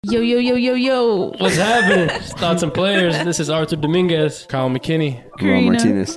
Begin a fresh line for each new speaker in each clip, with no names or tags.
Yo, yo, yo, yo, yo.
What's happening? Thoughts and players. This is Arthur Dominguez.
Kyle McKinney.
Ron Martinez.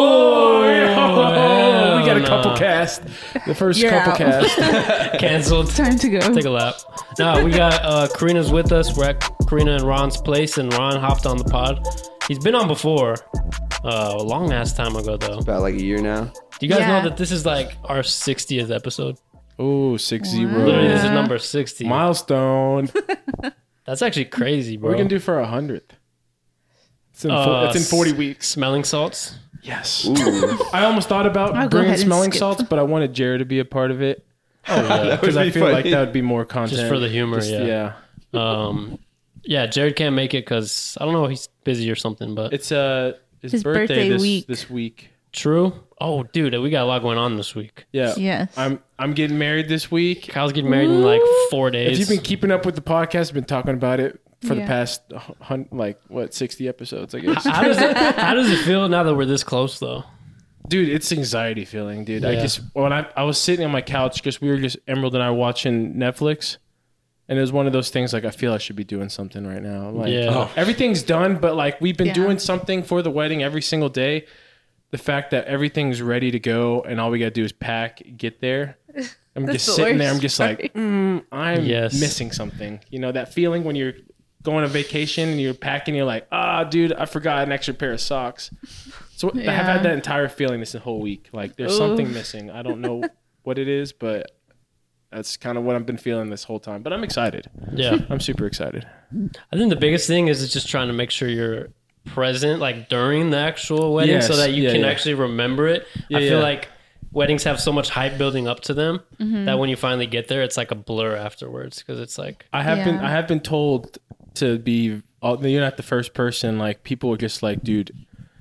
Oh, we got a couple
no.
cast. The first
You're
couple
out.
cast.
Canceled.
Time to go.
Take a lap. No, we got Karina's with us. We're at Karina and Ron's place, and Ron hopped on the pod. He's been on before. A long ass time ago, though.
About like a year now.
Do you guys
Yeah.
know that this is like our 60th episode?
Oh, 6-0.
Literally, this is
Yeah.
number 60.
Milestone.
That's actually crazy, bro.
What are we going to do for our 100th? It's in 40 weeks.
Smelling salts.
Yes.
Ooh.
I almost thought about
I'll go
bringing
ahead and
smelling
skip.
salts, but I wanted Jared to be a part of it.
Oh, yeah.
Because I
be
feel like
funny.
that would be more content.
Just for the humor,
Just-
yeah. Yeah, Jared can't make it because I don't know if he's busy or something, but
It's his
birthday
birthday
week.
this week.
true. Oh, dude, we got a lot going on this week.
Yeah.
Yes.
I'm getting married this week.
Kyle's getting married in like 4 days.
If you've been keeping up with the podcast, I've been talking about it for the
Yeah.
past 60 episodes, I guess.
how does it feel now that we're this close, though?
Dude, it's anxiety feeling, dude.
Yeah.
When I was sitting on my couch because we were just Emerald and I watching Netflix, and it was one of those things like I feel I should be doing something right now. Like
Yeah.
everything's done, but like we've been
Yeah.
doing something for the wedding every single day. The fact that everything's ready to go and all we gotta do is pack, get there. I'm
That's
just
the
sitting there. I'm
worst
just like, I'm
Yes.
missing something. You know that feeling when you're going on vacation and you're packing, you're like, dude, I forgot an extra pair of socks. So I have
Yeah.
had that entire feeling this whole week. Like there's something missing. I don't know what it is, but that's kind of what I've been feeling this whole time. But I'm excited.
Yeah.
I'm super excited.
I think the biggest thing is just trying to make sure you're present like during the actual wedding so
Yes.
that you
Yeah,
can
yeah.
actually remember it. I
Yeah,
feel
yeah.
like weddings have so much hype building up to them that when you finally get there, it's like a blur afterwards because it's like,
I have
Yeah.
been told to be. You're not the first person. Like people are just like, dude,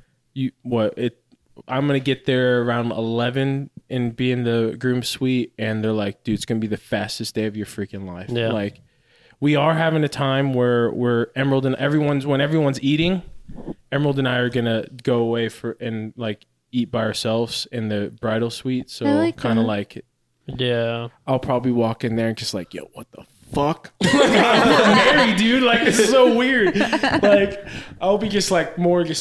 I'm gonna get there around 11 and be in the groom suite, and they're like, dude, it's gonna be the fastest day of your freaking life.
Yeah.
Like, we are having a time where Emerald and when everyone's eating, Emerald and I are gonna go away and like eat by ourselves in the bridal suite. So
I like
kind of
that.
like
yeah.
I'll probably walk in there and just like, yo, what the fuck? I'm married, dude. Like, this is so weird. Like, I'll be just like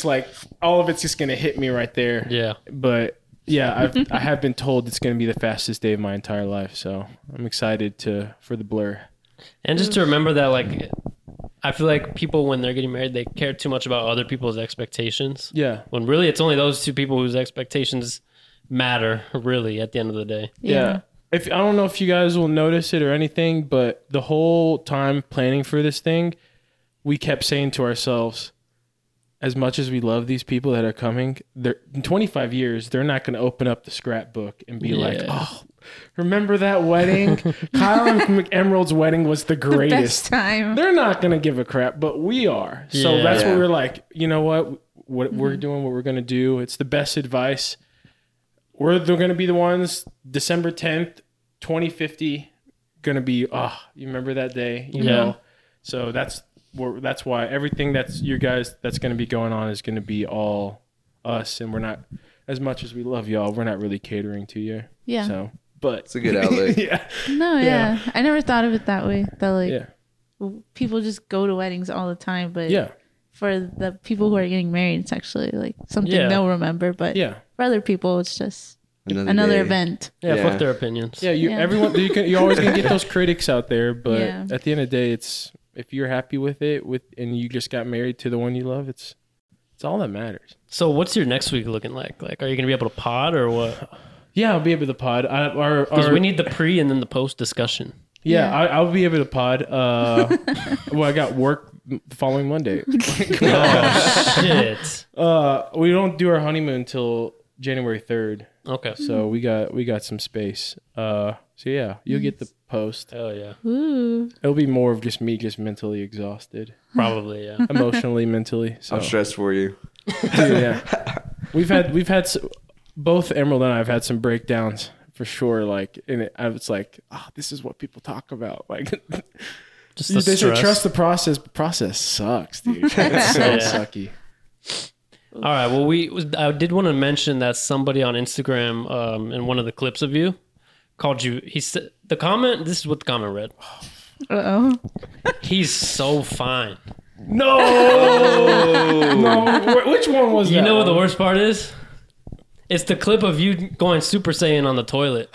all of it's just gonna hit me right there.
Yeah.
But yeah, I have been told it's gonna be the fastest day of my entire life. So I'm excited for the blur.
And just to remember that, like, I feel like people, when they're getting married, they care too much about other people's expectations.
Yeah.
When really it's only those two people whose expectations matter, really, at the end of the day.
Yeah. If I don't know if you guys will notice it or anything, but the whole time planning for this thing, we kept saying to ourselves, as much as we love these people that are coming, in 25 years, they're not going to open up the scrapbook and be like, oh, remember that wedding? Kyle and Emerald's wedding was the
Best
greatest.
time.
They're not going to give a crap, but we are. So
Yeah.
that's
Yeah.
what we're like, you know what we're doing, what we're going to do. It's the best advice. They're going to be the ones, December 10th, 2050, going to be, you remember that day, you know? So that's why everything that's you guys that's going to be going on is going to be all us, and we're not, as much as we love y'all, we're not really catering to you.
Yeah.
So, but
It's a good outlet.
yeah.
No, yeah. I never thought of it that way. That like
Yeah.
people just go to weddings all the time, but
Yeah.
for the people who are getting married, it's actually like something
Yeah.
they'll remember. But
Yeah.
for other people, it's just another
day.
event.
Yeah,
Yeah.
fuck their opinions.
Yeah.
Yeah.
Everyone, you're always going to get those critics out there, but
Yeah.
at the end of the day, if you're happy with it, and you just got married to the one you love, it's all that matters.
So what's your next week looking like? Like, are you going to be able to pod or what?
Yeah, I'll be able to pod.
Because we need the pre and then the post discussion.
Yeah,
Yeah.
I'll be able to pod. Well, I got work the following Monday.
Oh, shit.
We don't do our honeymoon till January 3rd,
Okay.
so we got some space. So yeah, you'll get the post.
Hell yeah.
Ooh.
It'll be more of just me, just mentally exhausted,
Probably, yeah.
emotionally, mentally. So
I'm stressed for you.
dude, yeah, we've had both Emerald and I have had some breakdowns for sure. Like, and I was like, this is what people talk about. Like,
Just the
they say
stress.
trust the process, but process sucks, dude. It's so
Yeah.
sucky.
All right. Well, I did want to mention that somebody on Instagram, in one of the clips of you, called you. He said the comment. This is what the comment read.
Uh-oh.
He's so fine.
No, no. Which one was that?
You know what the
one?
worst part is? It's the clip of you going Super Saiyan on the toilet.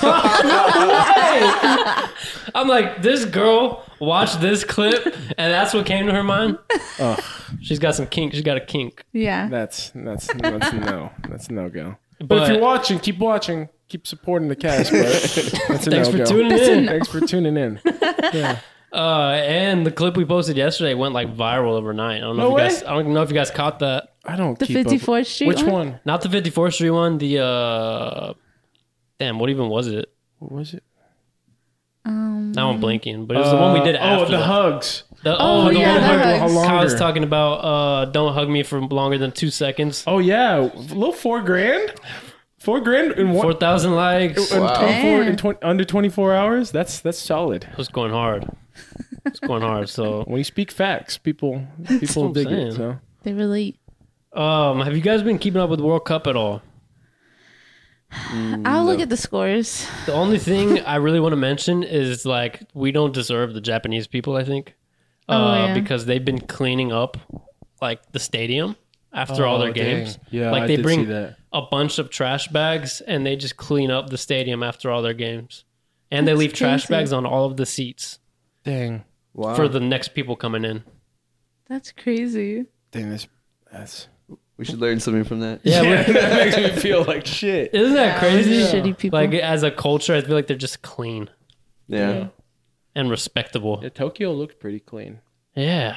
I'm like, this girl watched this clip, and that's what came to her mind. She's got some kink. She's got a kink.
Yeah.
That's no. That's no go. But if you're watching, keep watching. Keep supporting the cast. But that's a
Thanks
no-go.
for tuning in.
Thanks for tuning in. Yeah.
And the clip we posted yesterday went like viral overnight. I don't know I don't know if you guys caught that.
I don't.
The
keep
54th
up.
Street
Which
one?
one?
Not the 54th Street one. The damn, what even was it?
What was it?
Now I'm blanking, but it was the one we did after.
the
that.
hugs.
The
yeah,
one
the
where
hugs.
How
Kyle's
longer?
talking about don't hug me for longer than 2 seconds.
Oh yeah, a little $4,000. $4,000 in one.
4,000 likes.
In
It
24 in
Damn.
20, under 24 hours. That's solid.
was going hard. It's going hard. So,
When you speak facts, people
what I'm
dig
saying.
it. So
They relate.
have you guys been keeping up with the World Cup at all?
I'll look at the scores.
The only thing I really want to mention is like we don't deserve the Japanese people. I think,
Yeah.
because they've been cleaning up like the stadium after all their
Oh, dang.
games.
Yeah,
like
I
they
did
bring
see that.
a bunch of trash bags and they just clean up the stadium after all their games, and they
That's
leave trash
crazy.
bags on all of the seats
Dang,
Wow.
for the next people coming in.
That's crazy.
dang, that's
We should learn something from that.
Yeah, but-
that makes me feel like shit.
isn't that crazy?
Shitty people.
Like as a culture, I feel like they're just clean
Yeah.
and respectable.
Yeah, Tokyo looked pretty clean.
Yeah.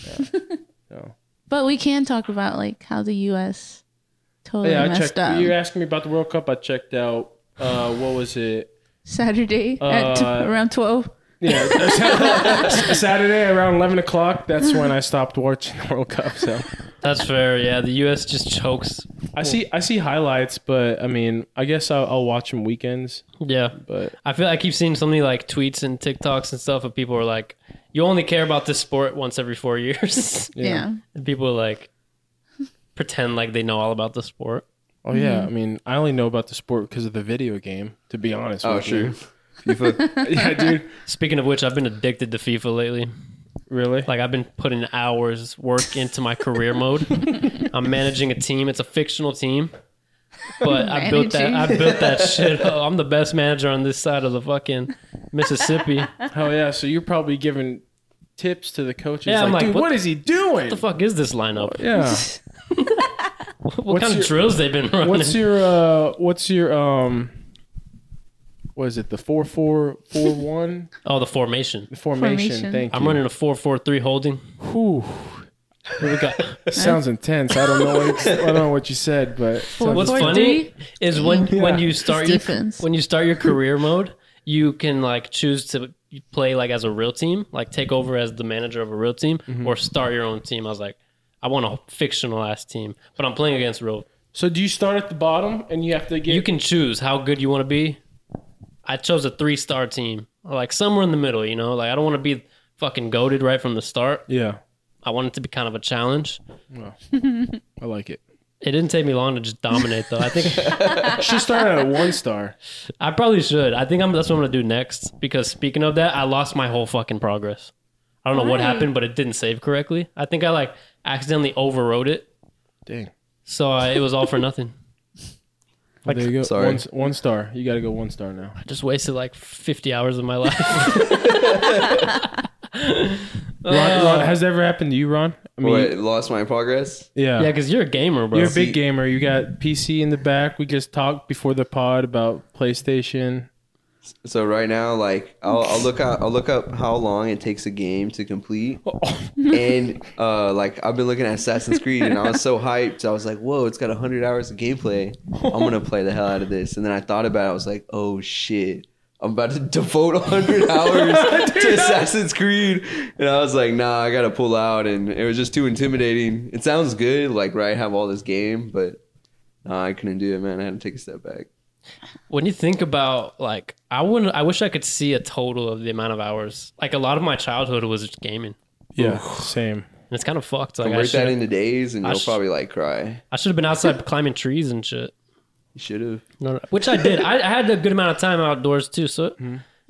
So
But we can talk about like how the U.S. totally
yeah, I
messed
checked.
up.
You're asking me about the World Cup. I checked out. What was it?
Saturday at around 12.
Yeah, Saturday around 11 o'clock. That's when I stopped watching the World Cup. So
That's fair. Yeah, the U.S. just chokes.
I see highlights, but I mean, I guess I'll watch them weekends.
Yeah.
But
I feel I keep seeing so many like tweets and TikToks and stuff of people are like, you only care about this sport once every 4 years.
Yeah.
And people like pretend like they know all about the sport.
oh yeah, I mean, I only know about the sport because of the video game. To be honest.
Oh
with
sure.
you.
FIFA.
Yeah, dude.
Speaking of which, I've been addicted to FIFA lately.
Really?
Like I've been putting hours work into my career mode. I'm managing a team. It's a fictional team. But I built that shit up. I'm the best manager on this side of the fucking Mississippi.
Oh yeah. So you're probably giving tips to the coaches.
Yeah, I'm like,
dude,
what
what is he doing?
What the fuck is this lineup?
Yeah.
What kind of drills they've been running?
What's your what is it? The 4-4-4-1
Oh, the formation.
formation. Thank you.
I'm running a 4-4-3 holding.
Whew.
What we got?
Sounds intense. I don't know what you said, but
What's
4-4-3?
funny is when you start your
Defense.
when you start your career mode, you can like choose to play like as a real team, like take over as the manager of a real team, or start your own team. I was like, I want a fictional ass team, but I'm playing against real.
So do you start at the bottom and you have to get?
You can choose how good you want to be. I chose a 3-star team, like somewhere in the middle. You know, like I don't want to be fucking goated right from the start.
Yeah,
I want it to be kind of a challenge.
I like it.
It didn't take me long to just dominate, though. I think
Should start at a 1-star.
I probably should. I think that's what I'm gonna do next. Because speaking of that, I lost my whole fucking progress. I don't know what happened, but it didn't save correctly. I think I like accidentally overwrote it,
Dang.
so it was all for nothing.
Well, there you go.
Sorry.
1 star. You got to go 1 star now.
I just wasted like 50 hours of my life.
Ron, has that ever happened to you, Ron? I mean,
What, lost my progress?
yeah.
Yeah, because you're a gamer, bro.
You're a big gamer. You got PC in the back. We just talked before the pod about PlayStation.
So right now, like I'll look up how long it takes a game to complete, and like I've been looking at Assassin's Creed, and I was so hyped. I was like, "Whoa, it's got 100 hours of gameplay. I'm gonna play the hell out of this." And then I thought about it. I was like, "Oh shit, I'm about to devote 100 hours to Assassin's Creed," and I was like, "Nah, I gotta pull out." And it was just too intimidating. It sounds good, like right, I have all this game, but nah, I couldn't do it, man. I had to take a step back.
When you think about like, I wish I could see a total of the amount of hours. Like a lot of my childhood was just gaming,
Yeah, same.
and it's kind of fucked. Like
Convert that
I
into days, and
I
you'll
sh-
probably like cry.
should have been outside climbing trees and shit.
You should have.
No, which I did. I had a good amount of time outdoors too. So
It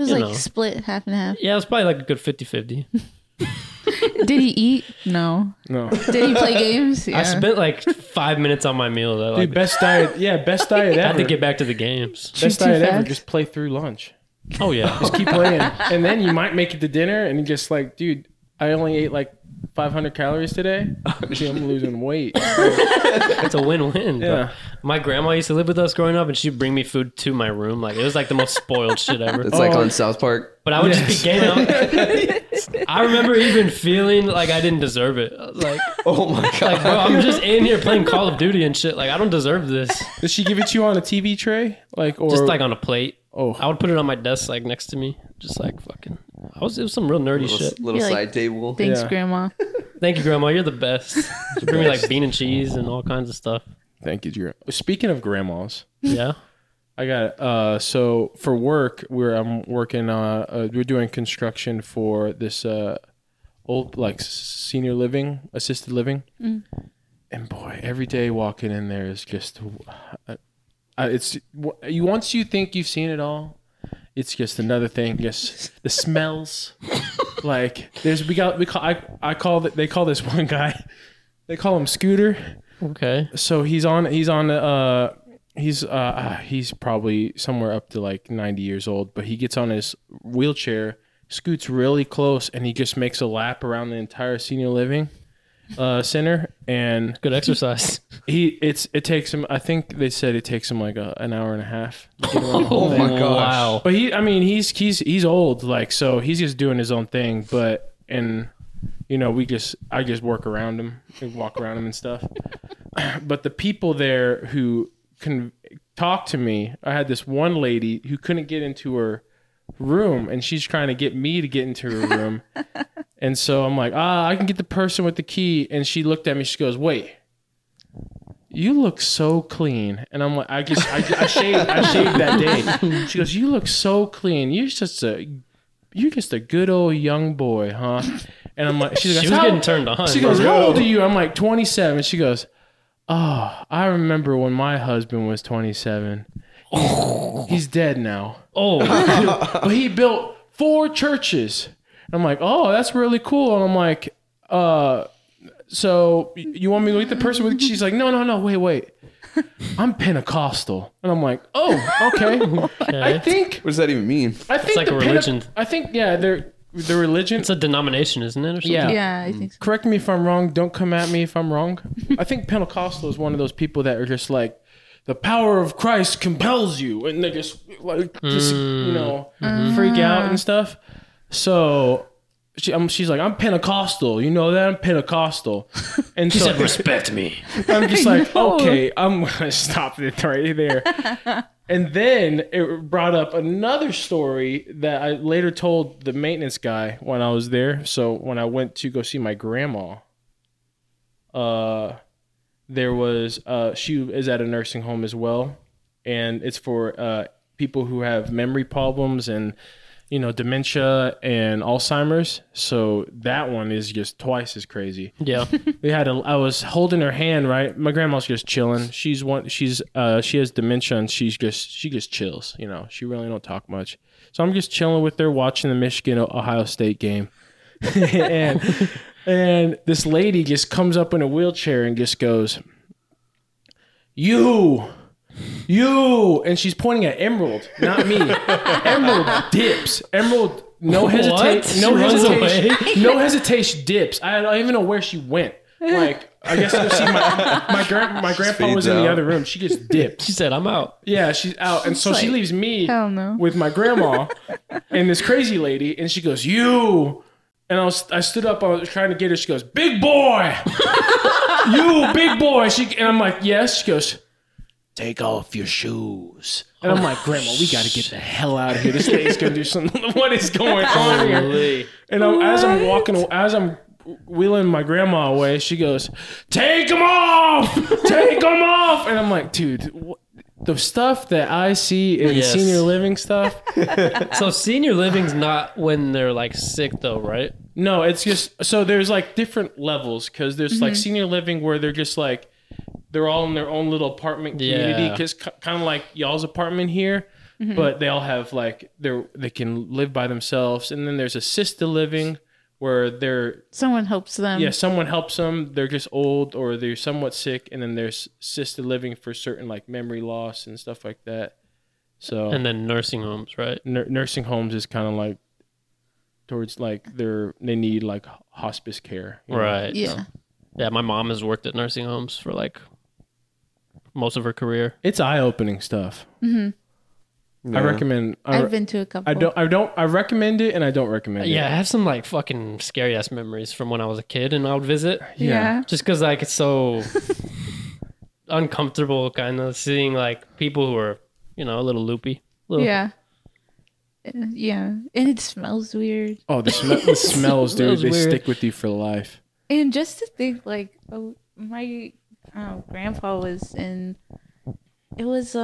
was
You
like
know.
split half and half.
Yeah, it was probably like a good 50-50.
Did he eat? No.
No.
Did he play games? Yeah.
I spent like 5 minutes on my meal. Though.
Dude,
Like,
best diet. Yeah, best diet
I had
ever.
to get back to the games.
Best
Too
diet ever.
fast?
Just play through lunch.
Oh yeah.
Just keep playing. And then you might make it to dinner and you just like, dude, I only ate like 500 calories today. See, I'm losing weight.
It's a win-win.
Yeah.
Bro. My grandma used to live with us growing up, and she'd bring me food to my room. Like it was like the most spoiled shit ever.
It's like
Oh.
on South Park.
But I would just be gaining out. I remember even feeling like I didn't deserve it. I was like,
Oh my god.
like, bro, I'm just in here playing Call of Duty and shit. Like, I don't deserve this.
Does she give it to you on a TV tray? Like, or
Just like on a plate.
oh,
I would put it on my desk, like next to me, just like fucking. It was some real nerdy shit.
little
You're like,
side table.
Thanks,
Yeah.
Grandma.
Thank you, Grandma. You're the best. She bring me like bean and cheese and all kinds of stuff.
thank you, Drew. Speaking of grandmas,
Yeah.
I got so for work I'm working we're doing construction for this old like senior living, assisted living. And boy, every day walking in there is just it's you once you think you've seen it all, it's just another thing. Just the smells. Like they call this one guy, they call him Scooter.
Okay.
So he's probably somewhere up to like 90 years old, but he gets on his wheelchair, scoots really close, and he just makes a lap around the entire senior living center. And
Good exercise.
it takes him, I think they said it takes him like an hour and a half to get around the whole
Oh
thing.
my gosh.
Wow.
But he's old, like, so he's just doing his own thing. But and you know, I just work around him, and walk around him and stuff. But the people there who can talk to me, I had this one lady who couldn't get into her room, and she's trying to get me to get into her room. And so I'm like, I can get the person with the key. And she looked at me. She goes, "Wait, you look so clean." And I'm like, I shaved that day. She goes, "You look so clean. You're just a good old young boy, huh?" And I'm like,
She was getting turned on.
She goes, "How old are you?" I'm like, 27. She goes, "Oh, I remember when my husband was 27. He's dead now.
Oh,
But he built 4 churches." And I'm like, "Oh, that's really cool." And I'm like, "So you want me to meet the person with?" She's like, No, wait. I'm Pentecostal." And I'm like, "Oh, okay." I think
What does that even mean?
It's like a religion.
I think they're the religion.
It's a denomination, isn't it? Or something?
Yeah.
Yeah, I think so.
Correct me if I'm wrong. Don't come at me if I'm wrong. I think Pentecostal is one of those people that are just like, the power of Christ compels you, and they just like freak out and stuff. So she's like, "I'm Pentecostal, you know that? I'm Pentecostal." And
She
so
said, "Respect me."
I'm just like, okay, I'm gonna stop it right there. And then it brought up another story that I later told the maintenance guy when I was there. So when I went to go see my grandma, there was she is at a nursing home as well, and it's for people who have memory problems and dementia and Alzheimer's. So that one is just twice as crazy.
Yeah.
I was holding her hand, right? My grandma's just chilling. She has dementia, and she just chills. She really don't talk much. So I'm just chilling with her, watching the Michigan Ohio State game, and this lady just comes up in a wheelchair and just goes, "You," and she's pointing at Emerald, not me. Emerald dips. Emerald, no hesitation,
She runs away?
no hesitation, dips. I don't even know where she went. Like, I guess to see my grandpa was in the
out.
other room. She just dipped.
She said, "I'm out."
Yeah, she's out, and so she
like,
leaves me
hell no.
with my grandma and this crazy lady, and she goes, "You." And I stood up. I was trying to get her. She goes, "Big boy, you big boy." And I'm like, "Yes." She goes, "Take off your shoes." And I'm like, "Grandma, we got to get the hell out of here. This lady's gonna do something. What is going on here?" And as I'm wheeling my grandma away, she goes, "Take them off, take them off." And I'm like, dude, the stuff that I see in
Yes.
senior living stuff.
So senior living's not when they're like sick, though, right?
No, it's just, so there's like different levels, because there's like senior living where they're just like, they're all in their own little apartment community,
Yeah.
because kind of like y'all's apartment here. but they all have like they can live by themselves. And then there's assisted living where
someone helps them.
someone helps them. They're just old or they're somewhat sick. And then there's assisted living for certain like memory loss and stuff like that. So
And then nursing homes, right?
nursing homes is kind of like towards like they need like hospice care. you know?
Right.
Yeah.
Yeah, my mom has worked at nursing homes for like most of her career.
It's eye-opening stuff. I recommend.
I've been to a couple.
I recommend it and I don't recommend it.
Yeah, I have some like fucking scary ass memories from when I was a kid and I would visit.
Yeah.
Just because like it's so uncomfortable kind of seeing like people who are, you know, a little loopy.
Yeah. Yeah. And it smells weird.
Oh, the smells, dude.
Smells
They
weird.
stick with you for life.
And just to think, like, my grandpa was in, it was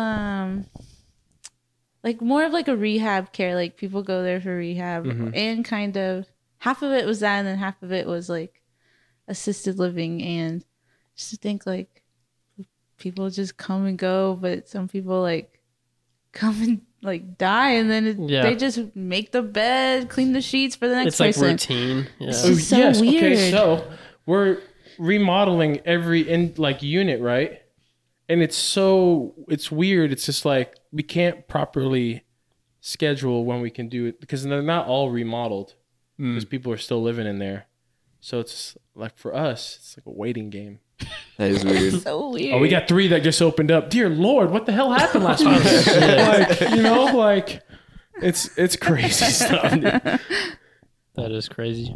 like more of like a rehab care. Like people go there for rehab, and kind of half of it was that, and then half of it was like assisted living. And just to think, like, people just come and go, but some people like come and like die, and then they just make the bed, clean the sheets for the next
It's like
person.
routine. Yeah.
It's just so
Okay,
weird.
so we're remodeling every unit, right? And it's weird. It's just like we can't properly schedule when we can do it because they're not all remodeled because people are still living in there. So it's like for us, it's like a waiting game.
That is weird.
So weird.
Oh, we got 3 that just opened up. Dear Lord, what the hell happened last week? Like, you know, like it's crazy stuff. Dude.
That is crazy.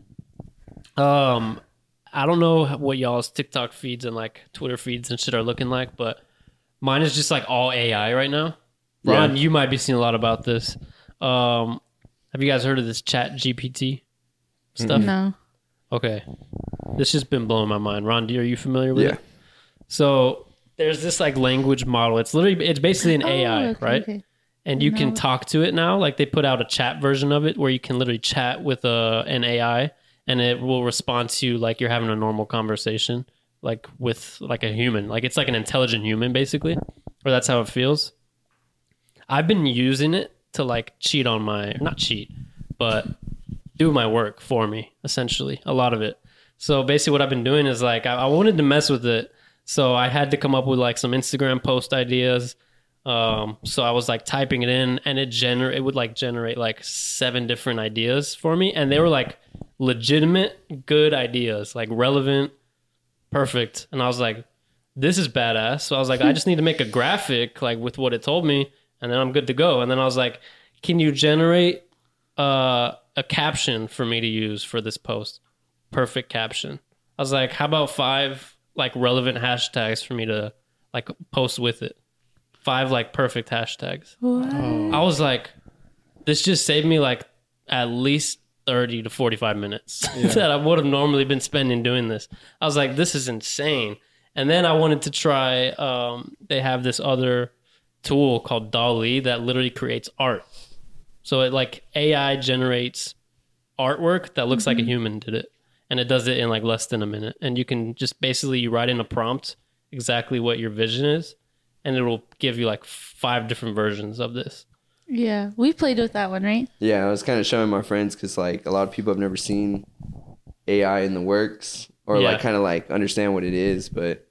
I don't know what y'all's TikTok feeds and like Twitter feeds and shit are looking like, but mine is just like all AI right now. Ron, you might be seeing a lot about this. Have you guys heard of this Chat GPT stuff?
No.
Okay. This has been blowing my mind. Ron, are you familiar with
Yeah.
it? So there's this like language model. It's basically an AI,
okay,
right?
okay.
And you can talk to it now. Like they put out a chat version of it where you can literally chat with an AI and it will respond to you like you're having a normal conversation, like with like a human. Like it's like an intelligent human basically, or that's how it feels. I've been using it to like cheat on not cheat, but do my work for me, essentially, a lot of it. So basically what I've been doing is like, I wanted to mess with it. So I had to come up with like some Instagram post ideas. So I was like typing it in and it would like generate like 7 different ideas for me. And they were like legitimate, good ideas, like relevant, perfect. And I was like, this is badass. So I was like, I just need to make a graphic like with what it told me and then I'm good to go. And then I was like, can you generate a caption for me to use for this post? Perfect caption. I was like, how about 5 like relevant hashtags for me to like post with it? 5 like perfect hashtags.
What?
I was like, this just saved me like at least 30 to 45 minutes that I would have normally been spending doing this. I was like, this is insane. And then I wanted to try, they have this other tool called DALL-E that literally creates art. So it like AI generates artwork that looks like a human did it. And it does it in like less than a minute. And you can just basically you write in a prompt exactly what your vision is. And it will give you like 5 different versions of this.
Yeah. We played with that one, right?
Yeah, I was kind of showing my friends because like a lot of people have never seen AI in the works or
Yeah.
like kind of like understand what it is, but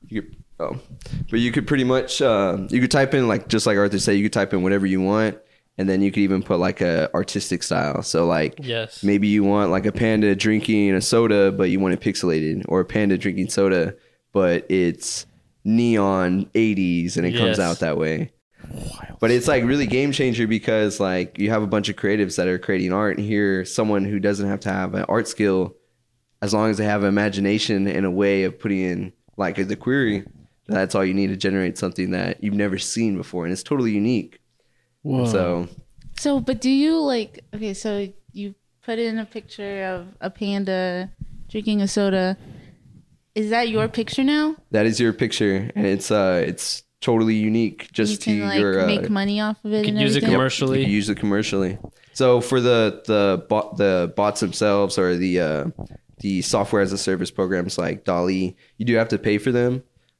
you could pretty much you could type in like just like Arthur said, you could type in whatever you want, and then you could even put like a artistic style. So like
Yes.
maybe you want like a panda drinking a soda, but you want it pixelated, or a panda drinking soda, but it's neon 80s and it comes
Yes.
out that way. But it's like really game changer because like you have a bunch of creatives that are creating art, and here someone who doesn't have to have an art skill, as long as they have imagination and a way of putting in like the query, that's all you need to generate something that you've never seen before, and it's totally unique.
Whoa.
So, but do you like, okay, so you put in a picture of a panda drinking a soda. Is that your picture now?
That is your picture, and it's totally unique just
You can
to
like
your
make money off of it.
You
and
can use it
everything?
commercially.
You can use it commercially. So for the bots themselves or the software as a service programs like DALL-E, you do have to pay for them.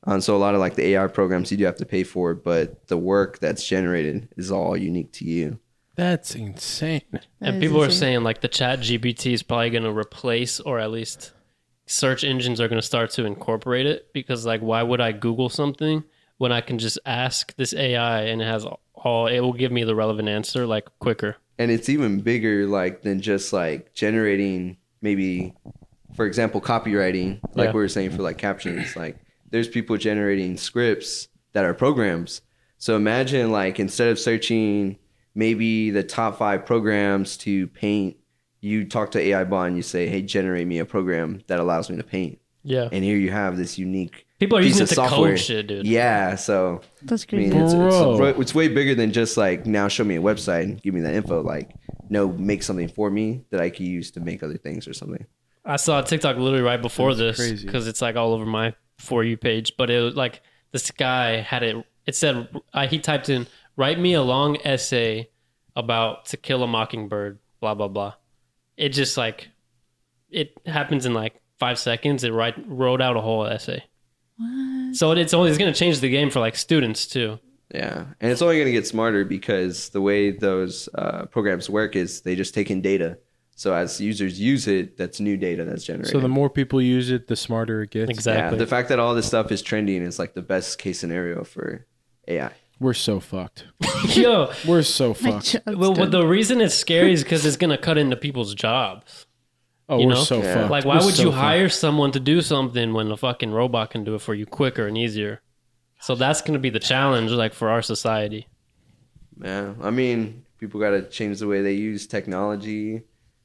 So a lot of like the AI programs you do have to pay for, but the work that's generated is all unique to you.
That's insane.
And people are saying like the chat GPT is probably going to replace, or at least search engines are going to start to incorporate it, because like, why would I Google something when I can just ask this AI and it will give me the relevant answer like quicker.
And it's even bigger like than just like generating, maybe, for example, copywriting, like we were saying for like captions. Like there's people generating scripts that are programs. So imagine like instead of searching maybe the top 5 programs to paint, you talk to AI bot and you say, hey, generate me a program that allows me to paint.
Yeah.
And here you have this unique
people are
piece
using
of
it to
software.
code shit, dude.
Yeah, so
That's
I
crazy.
mean,
Bro.
it's way bigger than just like now show me a website and give me that info. Like no, make something for me that I could use to make other things or something.
I saw a TikTok literally right before
That's
this
crazy.
because it's like all over my For You page. But it was like this guy had it. It said he typed in, "Write me a long essay about To Kill a Mockingbird." Blah blah blah. It just like it happens in like 5 seconds. It wrote out a whole essay.
What?
So it's going to change the game for like students too.
Yeah, and it's only going to get smarter because the way those programs work is they just take in data. So as users use it, that's new data that's generated.
So the more people use it, the smarter it gets.
Exactly.
Yeah, the fact that all this stuff is trending is like the best case scenario for AI.
We're so fucked.
Yo,
We're so
My
fucked.
job's
well,
done.
the reason it's scary is because it's going to cut into people's jobs.
Oh,
You
we're
know?
so
Yeah.
fucked.
Like, why
We're
would
so
you
fucked.
hire someone to do something when a fucking robot can do it for you quicker and easier? So that's going to be the challenge, like, for our society.
Yeah, I mean, people got to change the way they use technology.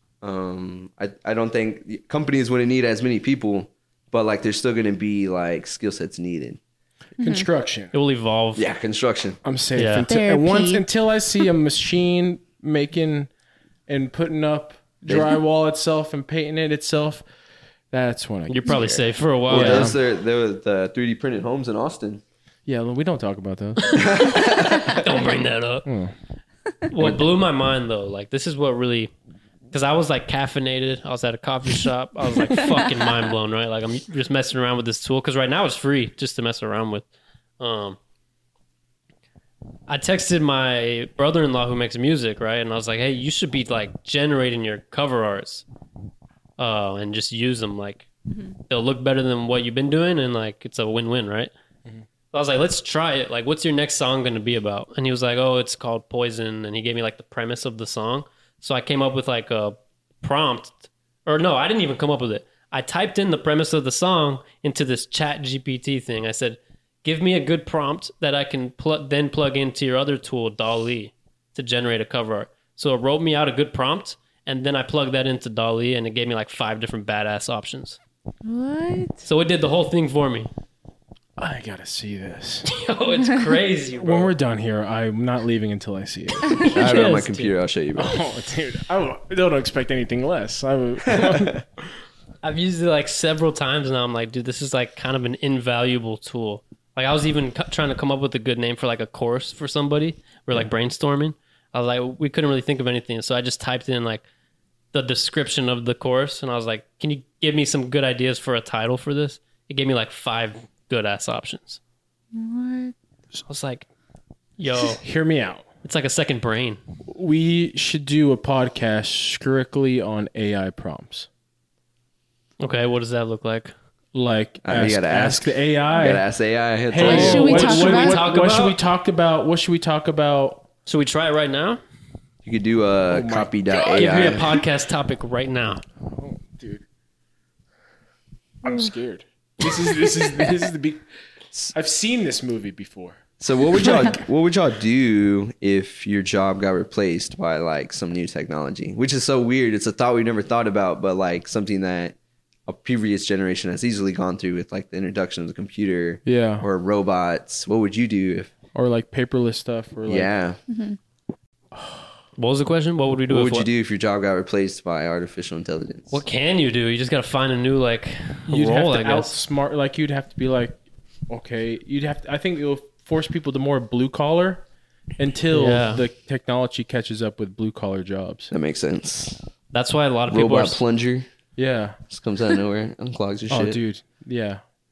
I don't think companies wouldn't need as many people, but like there's still going to be like skill sets needed.
Construction.
It will evolve.
Yeah, construction.
I'm safe
Yeah.
Therapy.
until I see a machine making and putting up drywall itself and painting it itself. That's when I.
You're probably safe for a while.
Well,
Yeah.
those are the 3D printed homes in Austin.
Yeah, we don't talk about those.
Don't bring that up. What blew my mind, though, like, this is what really... Because I was, like, caffeinated. I was at a coffee shop. I was, like, fucking mind blown, right? Like, I'm just messing around with this tool. Because right now it's free just to mess around with. I texted my brother-in-law who makes music, right? And I was like, hey, you should be, like, generating your cover arts and just use them. Like, they'll look better than what you've been doing. And, like, it's a win-win, right? I was like, let's try it. Like, what's your next song going to be about? And he was like, oh, it's called Poison. And he gave me, like, the premise of the song. So I came up with, like, a prompt. Or no, I didn't even come up with it. I typed in the premise of the song into this chat GPT thing. I said, give me a good prompt that I can then plug into your other tool, DALL-E, to generate a cover art. So it wrote me out a good prompt, and then I plugged that into DALL-E, and it gave me, like, 5 different badass options.
What?
So it did the whole thing for me.
I gotta see this.
Yo, it's crazy, bro.
When we're done here, I'm not leaving until I see it.
I have it on my
Yes,
computer. I'll show you. Bro.
Oh, dude, I don't expect anything less.
I've used it like several times now. I'm like, dude, this is like kind of an invaluable tool. Like I was even trying to come up with a good name for like a course for somebody. We're like brainstorming. I was like, we couldn't really think of anything. So I just typed in like the description of the course. And I was like, can you give me some good ideas for a title for this? It gave me like 5 good ass options.
What?
I was like, yo,
Hear me out.
it's like a second brain.
We should do a podcast strictly on AI prompts.
Okay, what does that look like?
Like,
You gotta
ask the AI.
You gotta ask AI. It's
Hey,
like,
What should we
what,
talk
what-
about?
what-
Talk
what should
about?
we talk about? What should we talk about?
Should we try it right now?
you could do a
my
copy.ai.
Give me a podcast topic right now.
Oh, dude, I'm scared. This is the big. I've seen this movie before.
So what would y'all do if your job got replaced by like some new technology? Which is so weird. It's a thought we never thought about, but like something that a previous generation has easily gone through with like the introduction of the computer
Yeah,
or robots. What would you do if
or like paperless stuff. Or like,
yeah.
What was the question? What would we do?
What
if
would you do if your job got replaced by artificial intelligence?
What can you do? You just got to find a new like
you'd
role, I
have to
guess.
outsmart. Like you'd have to be like, okay, you'd have. To, I think it'll force people to more blue collar until
Yeah.
the technology catches up with blue collar jobs.
That makes sense.
That's why a lot of people
Robot
are.
plunger
Yeah.
just comes out of nowhere, unclogs your
Oh,
shit.
dude. Yeah.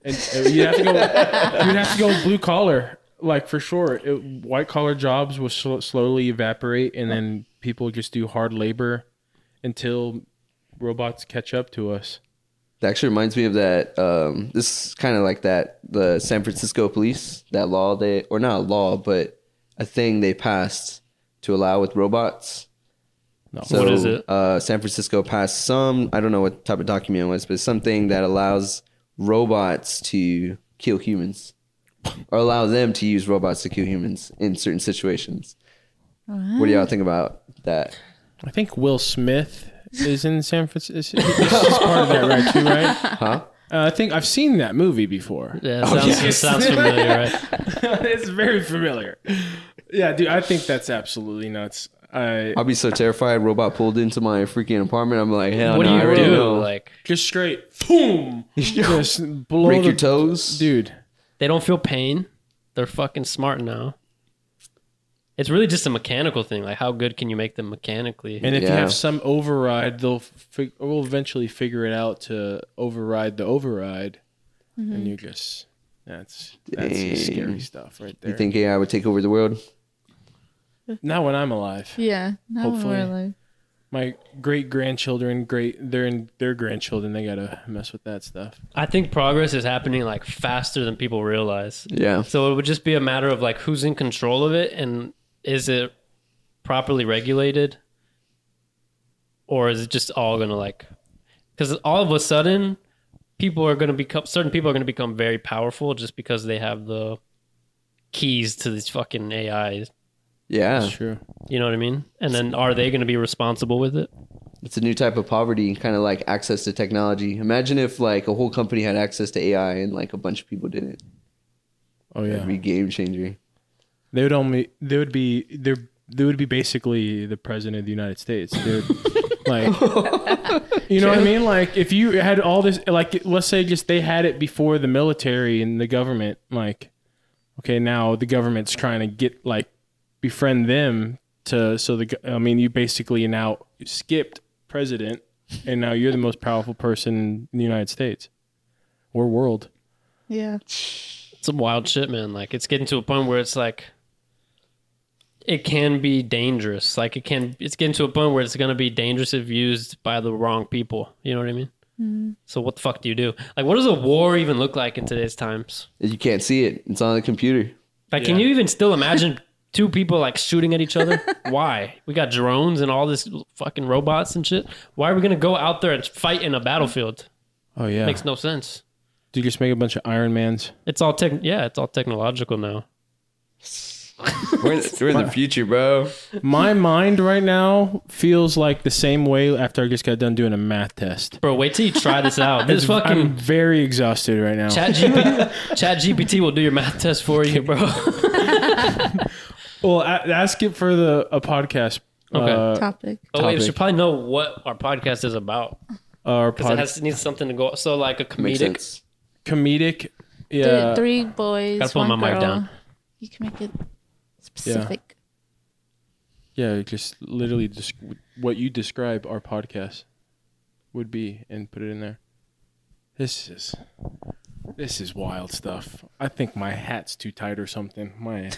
And you'd have to go blue collar, like for sure. White collar jobs will slowly evaporate, and then people just do hard labor until robots catch up to us.
That actually reminds me of that. This is kind of like that. The San Francisco police, that law or not a law, but a thing they passed to allow with robots.
No.
So,
what is it?
San Francisco passed I don't know what type of document it was, but something that allows robots to kill humans or allow them to use robots to kill humans in certain situations. What do y'all think about that?
I think Will Smith is in San Francisco. He's part of that, right? Too, right?
Huh?
I think I've seen that movie before.
Yeah, it sounds familiar, right?
It's very familiar. Yeah, dude, I think that's absolutely nuts.
I'll be so terrified. Robot pulled into my freaking apartment. I'm like, hell
What
no,
do
I
you
already
do?
know.
Like,
just straight, boom, just blow
break your toes,
dude.
they don't feel pain. They're fucking smart now. It's really just a mechanical thing. Like, how good can you make them mechanically?
And if you
Yeah.
have some override, we'll eventually figure it out to override the override, and you just that's
Dang.
scary stuff right there.
You think AI would take over the world?
Not when I'm alive.
Yeah. Not when
Hopefully.
we're alive.
My great grandchildren, their grandchildren, they gotta mess with that stuff.
I think progress is happening like faster than people realize.
Yeah.
So it would just be a matter of like who's in control of it, and is it properly regulated, or is it just all gonna like? Because all of a sudden, certain people are gonna become very powerful just because they have the keys to these fucking AIs.
Yeah.
That's true.
You know what I mean? And then are they going to be responsible with it?
It's a new type of poverty, kind of like access to technology. Imagine if like a whole company had access to AI and like a bunch of people didn't.
Oh yeah,
It'd be game changer.
they would be basically the president of the United States. They're like, you know what I mean? Like if you had all this, like let's say just they had it before the military and the government. Like, okay, now the government's trying to get like befriend them you basically now skipped president, and now you're the most powerful person in the United States or world.
Yeah.
It's some wild shit, man. Like it's getting to a point where it's like it can be dangerous. Like it's getting to a point where it's going to be dangerous if used by the wrong people. You know what I mean? Mm-hmm. So what the fuck do you do? Like, what does a war even look like in today's times?
You can't see it. It's on the computer.
Like, can you even still imagine two people like shooting at each other? Why? We got drones and all this fucking robots and shit. Why are we gonna go out there and fight in a battlefield?
Oh yeah,
Makes no sense.
Do you just make a bunch of Iron Mans?
It's all it's all technological now.
We're in the future, bro.
My mind right now feels like the same way after I just got done doing a math test.
Bro, wait till you try this out. This
I'm
fucking
very exhausted right now.
Chat GPT will do your math test for you, bro.
Well, ask it for a podcast.
Okay.
Topic.
Oh wait, we
Topic.
should probably know what our podcast is about
Our
because it needs something to go. So like a
Makes
comedic.
sense.
comedic. Yeah.
Three boys.
Gotta put
one
my mic
girl.
down.
You can make it specific.
Yeah, just literally what you describe our podcast would be and put it in there. This is wild stuff. I think my hat's too tight or something.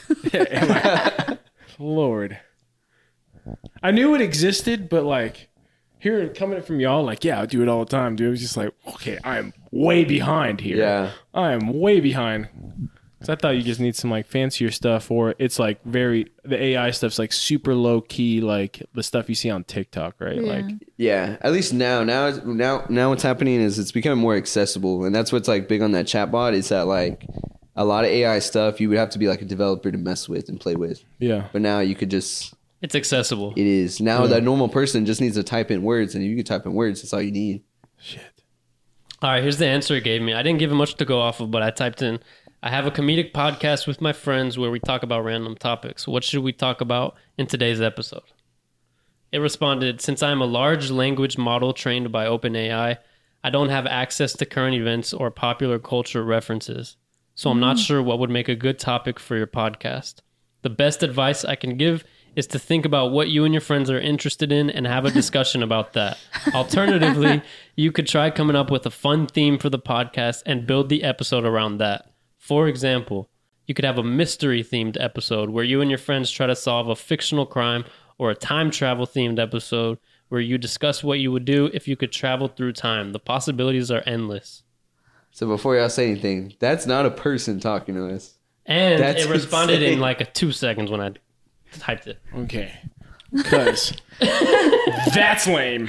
Lord. I knew it existed, but like hearing coming from y'all, like, yeah, I do it all the time, dude. It was just like, okay, I am way behind here.
Yeah.
I am way behind. So I thought you just need some like fancier stuff, or it's like the AI stuff's like super low key, like the stuff you see on TikTok, right?
Yeah.
Like,
Yeah, at least now what's happening is it's becoming more accessible, and that's what's like big on that chatbot is that like a lot of AI stuff you would have to be like a developer to mess with and play with,
yeah,
but now you could just
It's accessible.
it is now that normal person just needs to type in words, and if you can type in words, that's all you need.
shit.
All right, here's the answer it gave me. I didn't give it much to go off of, but I typed in, I have a comedic podcast with my friends where we talk about random topics. What should we talk about in today's episode? It responded, since I'm a large language model trained by OpenAI, I don't have access to current events or popular culture references. So I'm not sure what would make a good topic for your podcast. The best advice I can give is to think about what you and your friends are interested in and have a discussion about that. Alternatively, you could try coming up with a fun theme for the podcast and build the episode around that. For example, you could have a mystery themed episode where you and your friends try to solve a fictional crime, or a time travel themed episode where you discuss what you would do if you could travel through time. The possibilities are endless.
So before y'all say anything, that's not a person talking to us.
And
That's
it responded
insane.
in like 2 seconds when I typed it.
Okay. Because that's lame.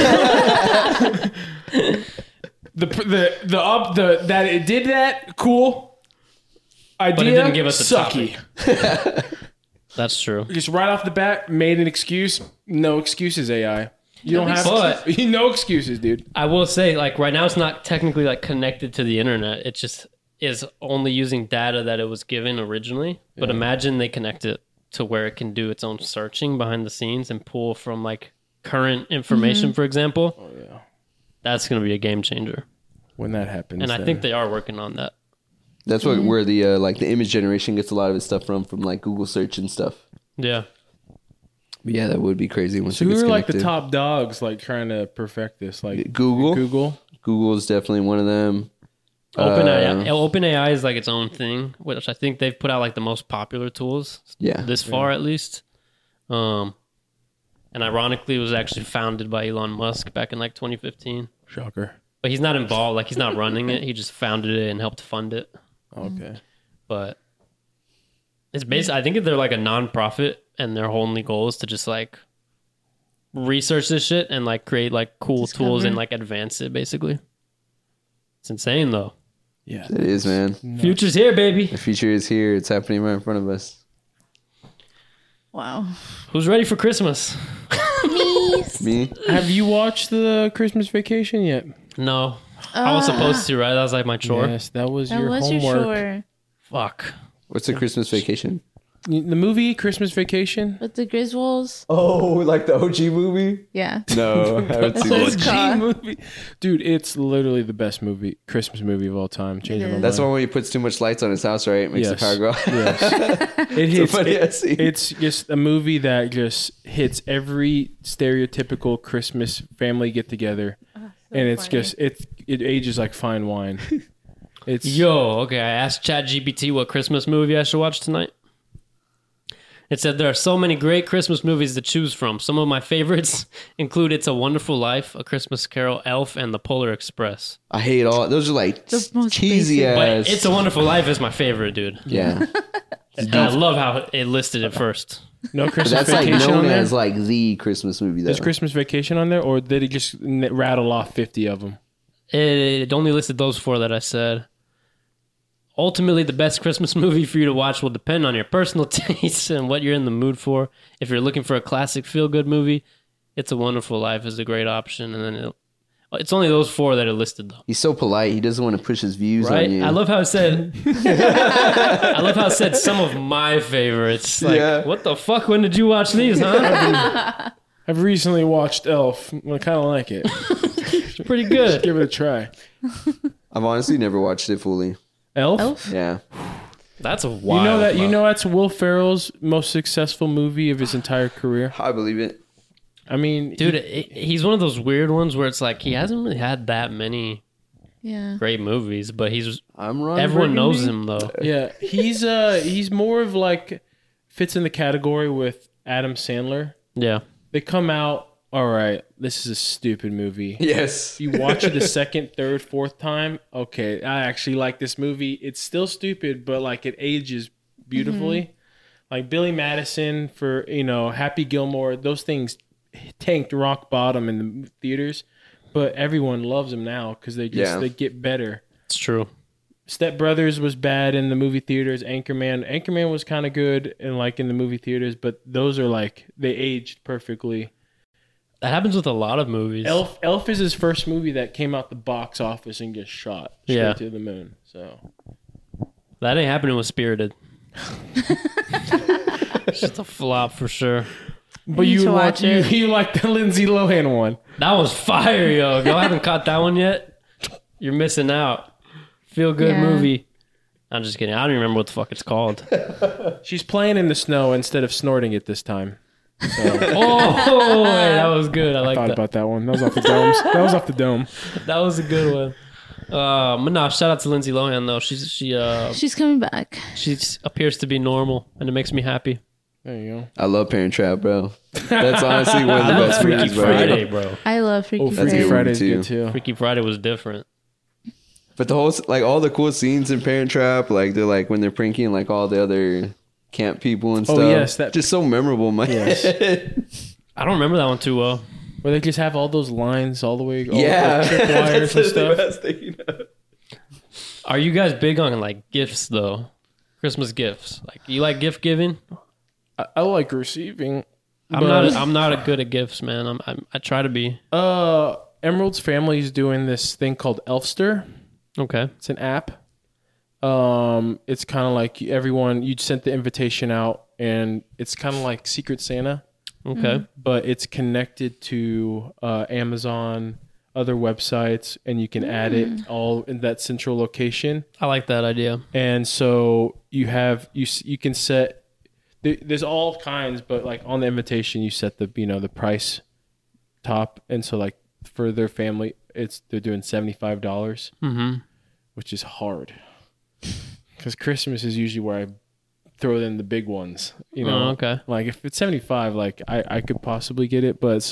That it did that, cool. Idea,
But it didn't give us a
sucky.
That's true.
Just right off the bat, made an excuse. No excuses, AI. You don't have
But-
no excuses, dude.
I will say, like, right now it's not technically like connected to the internet. It just is only using data that it was given originally. But imagine they connect it to where it can do its own searching behind the scenes and pull from like current information, for example.
Oh yeah.
That's going to be a game changer.
When that happens,
And I
then-
think they are working on that.
That's where the like the image generation gets a lot of its stuff from like Google search and stuff.
Yeah.
But yeah, that would be crazy once
So
it
who
gets
are like
connected.
the top dogs, like trying to perfect this? Like
Google.
Google.
is definitely one of them.
OpenAI is like its own thing, which I think they've put out like the most popular tools
Yeah.
this far at least. And ironically, it was actually founded by Elon Musk back in like 2015.
Shocker.
But he's not involved, like he's not running it. He just founded it and helped fund it.
Okay.
But it's basically, I think they're like a nonprofit, and their only goal is to just like research this shit and like create like cool tools and like advance it. Basically, it's insane though.
Yeah.
It is, man.
Future's here, baby.
The future is here. It's happening right in front of us.
Wow.
Who's ready for Christmas?
Me?
Have you watched the Christmas Vacation yet?
No, I was supposed to, right? That was like my chore.
Yes, that was
That
your
was
homework.
your chore.
Fuck.
What's a Christmas Vacation?
The movie Christmas Vacation.
With the Griswolds.
Oh, like the OG movie?
Yeah.
No, I haven't
That's
seen
what
that.
it's called.
movie. Dude, it's literally the best Christmas movie of all time. Changing my
That's the
mind.
one where he puts too much lights on his house, right? Makes the power go out.
Yes. It hits,
funny ass scene.
it's just a movie that just hits every stereotypical Christmas family get together. And it's
funny.
just it ages like fine wine. It's
Yo, okay. I asked ChatGPT what Christmas movie I should watch tonight. It said there are so many great Christmas movies to choose from. Some of my favorites include It's a Wonderful Life, A Christmas Carol, Elf, and The Polar Express.
I hate all those are like
The most
cheesy
basic.
But
ass.
It's a Wonderful Life is my favorite, dude.
yeah.
And I love how it listed it first.
no
But
Christmas
that's like
Vacation on
known
there.
as like the Christmas movie though.
There's Christmas Vacation on there, or did he just rattle off 50 of them?
It only listed those 4 that I said. Ultimately, the best Christmas movie for you to watch will depend on your personal tastes and what you're in the mood for. If you're looking for a classic feel-good movie, It's a Wonderful Life is a great option. And then it's only those 4 that are listed, though.
He's so polite. He doesn't want to push his views
Right?
on you.
I love how it said. I love how it said some of my favorites. Like,
Yeah.
what the fuck? When did you watch these, huh?
I've recently watched Elf. I kind of like it.
It's pretty good.
Give it a try.
I've honestly never watched it fully.
Elf?
Elf?
Yeah.
That's a wild.
You know that's Will Ferrell's most successful movie of his entire career.
I believe it.
I mean,
Dude, he's one of those weird ones where it's like he hasn't really had that many
Yeah.
great movies, but
I'm wrong.
everyone knows
Burgundy?
him though.
yeah, he's more of like fits in the category with Adam Sandler.
Yeah.
They come out, all right, this is a stupid movie.
Yes.
You watch it a second, third, fourth time. Okay, I actually like this movie. It's still stupid, but like it ages beautifully. Like Billy Madison for Happy Gilmore, those things tanked rock bottom in the theaters, but everyone loves them now because they they get better.
It's true.
Step Brothers was bad in the movie theaters. Anchorman was kind of good in the movie theaters, but those are like they aged perfectly.
That happens with a lot of movies.
Elf is his first movie that came out the box office and gets shot straight to the moon. So
That ain't happening with Spirited. It's just a flop for sure.
but
need
you
to watch it.
you like the Lindsay Lohan one.
That was fire, yo. If y'all haven't caught that one yet, you're missing out. Feel good
Yeah.
movie. I'm just kidding. I don't even remember what the fuck it's called.
She's playing in the snow instead of snorting it this time. So
Oh, hey, that was good. I like
thought
that.
about that one. That was off the domes. That was off the dome.
That was a good one. But no, shout out to Lindsay Lohan though.
She's coming back.
She appears to be normal, and it makes me happy.
There you go.
I love Parent Trap, bro. That's honestly one of the
I love
best
Freaky
movies, bro.
Friday, bro.
I love Freaky
Oh,
That's
Freaky
a good
Friday.
one,
Friday's
too.
good too.
Freaky Friday was different.
But the whole, like, all the cool scenes in Parent Trap, like, they're like when they're pranking, like, all the other camp people and
Oh,
stuff.
yes, that-
just so memorable, man.
Yes.
I don't remember that one too well.
Where they just have all those lines all the way, all
Yeah.
the tripwires and stuff.
Best thing, you know?
Are you guys big on like gifts though? Christmas gifts. Like you like gift giving?
I like receiving.
I'm not good at gifts, man. I try to be.
Emerald's family is doing this thing called Elfster.
Okay.
It's an app. It's kind of like everyone, you sent the invitation out, and it's kind of like Secret Santa,
Okay.
but it's connected to Amazon, other websites, and you can add it all in that central location.
I like that idea.
And so you have you can set. There's all kinds, but like on the invitation, you set the price top, and so like for their family, they're doing $75,
Mm-hmm.
which is hard because Christmas is usually where I throw in the big ones.
Oh, okay.
Like if it's 75, like I could possibly get it, but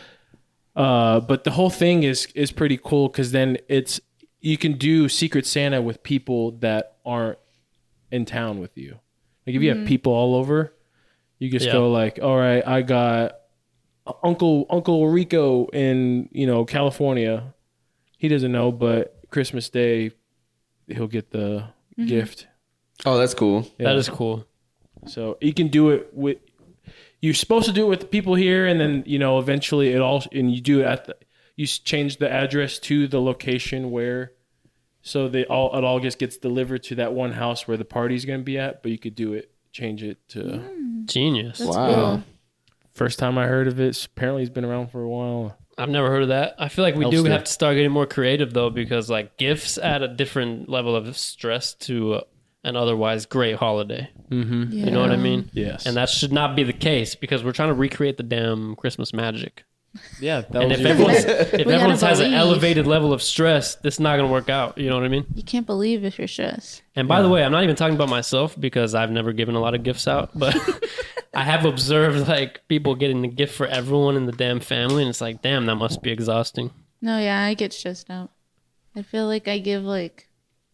the whole thing is pretty cool because then you can do Secret Santa with people that aren't in town with you. Like if you have people all over, you just go like, all right, I got Uncle Rico in California. He doesn't know, but Christmas Day he'll get the gift.
Oh, that's cool.
Yeah.
That is cool.
So you can do it with. You're supposed to do it with the people here, and then eventually you do it you change the address to the location where, so it all just gets delivered to that one house where the party's going to be at. But you could change it to.
Genius.
That's
Wow.
cool.
First time I heard of it. Apparently, it's been around for a while.
I've never heard of that. I feel like we do
Elfster.
have to start getting more creative though, because like gifts add a different level of stress to an otherwise great holiday.
Mm-hmm.
You know what I mean?
Yes.
And that should not be the case because we're trying to recreate the damn Christmas magic.
Yeah. That
And
was
if
your-
everyone has an
believe.
elevated level of stress, this is not going to work out. You know what I mean?
You can't believe if you're stressed.
And by the way, I'm not even talking about myself because I've never given a lot of gifts out, but I have observed like people getting the gift for everyone in the damn family, and it's like, damn, that must be exhausting.
No, yeah, I get stressed out. I feel like I give like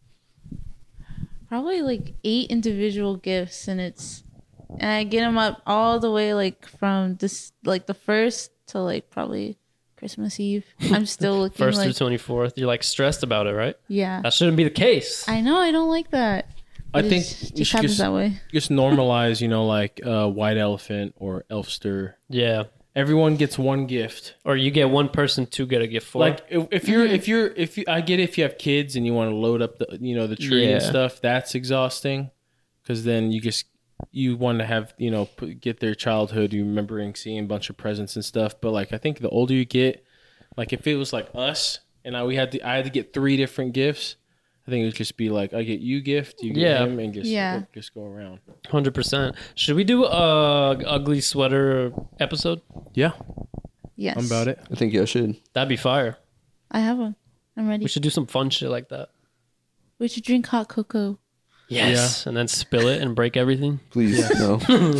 probably like 8 individual gifts, and I get them up all the way like from this like the first to like probably Christmas Eve. I'm still looking
First
like
through 24th, you're like stressed about it, right?
yeah.
That shouldn't be the case.
I know I don't like that.
I
It
think
just
you should
happens that way.
just normalize, like White Elephant or Elfster.
Yeah.
Everyone gets one gift.
Or you get one person to get a gift for.
Like if I get it if you have kids and you want to load up the the tree and
Yeah.
stuff, that's exhausting because then you want to have get their childhood, you remembering seeing a bunch of presents and stuff. But like I think the older you get, like if it was like us and I had to get 3 different gifts, I think it would just be like I get you gift, you get him, and just go around.
100%. Should we do a ugly sweater episode?
Yeah,
Yes.
I'm about it.
I think y'all should.
That'd be fire.
I have one. I'm ready.
We should do some fun shit like that.
We should drink hot cocoa.
Yes. And then spill it and break everything.
Please, no.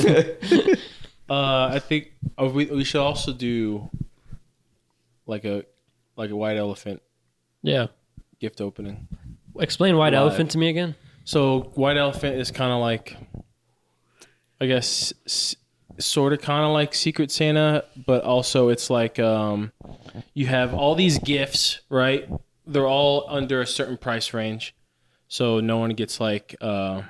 I think we should also do like a White Elephant
Yeah.
gift opening.
Explain White
Live.
Elephant to me again.
So White Elephant is kind of like, I guess, sort of kind of like Secret Santa, but also it's like you have all these gifts, right? They're all under a certain price range, so no one gets like like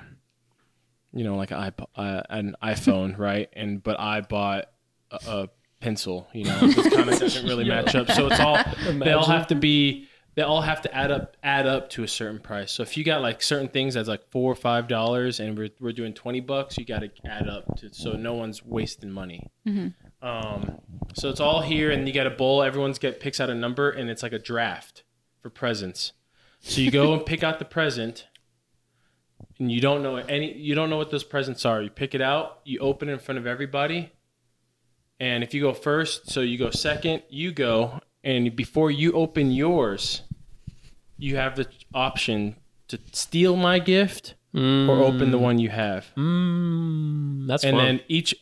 an iPhone, right? But I bought a pencil, it kind of doesn't really match up. So it's all they all have to add up to a certain price. So if you got like certain things that's like $4 or $5 and we're doing $20, you got to add up to, so no one's wasting money. So it's all here, and you got a bowl. Everyone's picks out a number, and it's like a draft for presents. So you go and pick out the present, and you don't know what those presents are. You pick it out, you open it in front of everybody, and if you go first, so you go second, you go, and before you open yours, you have the option to steal my gift or open the one you have.
That's
and
fun.
then each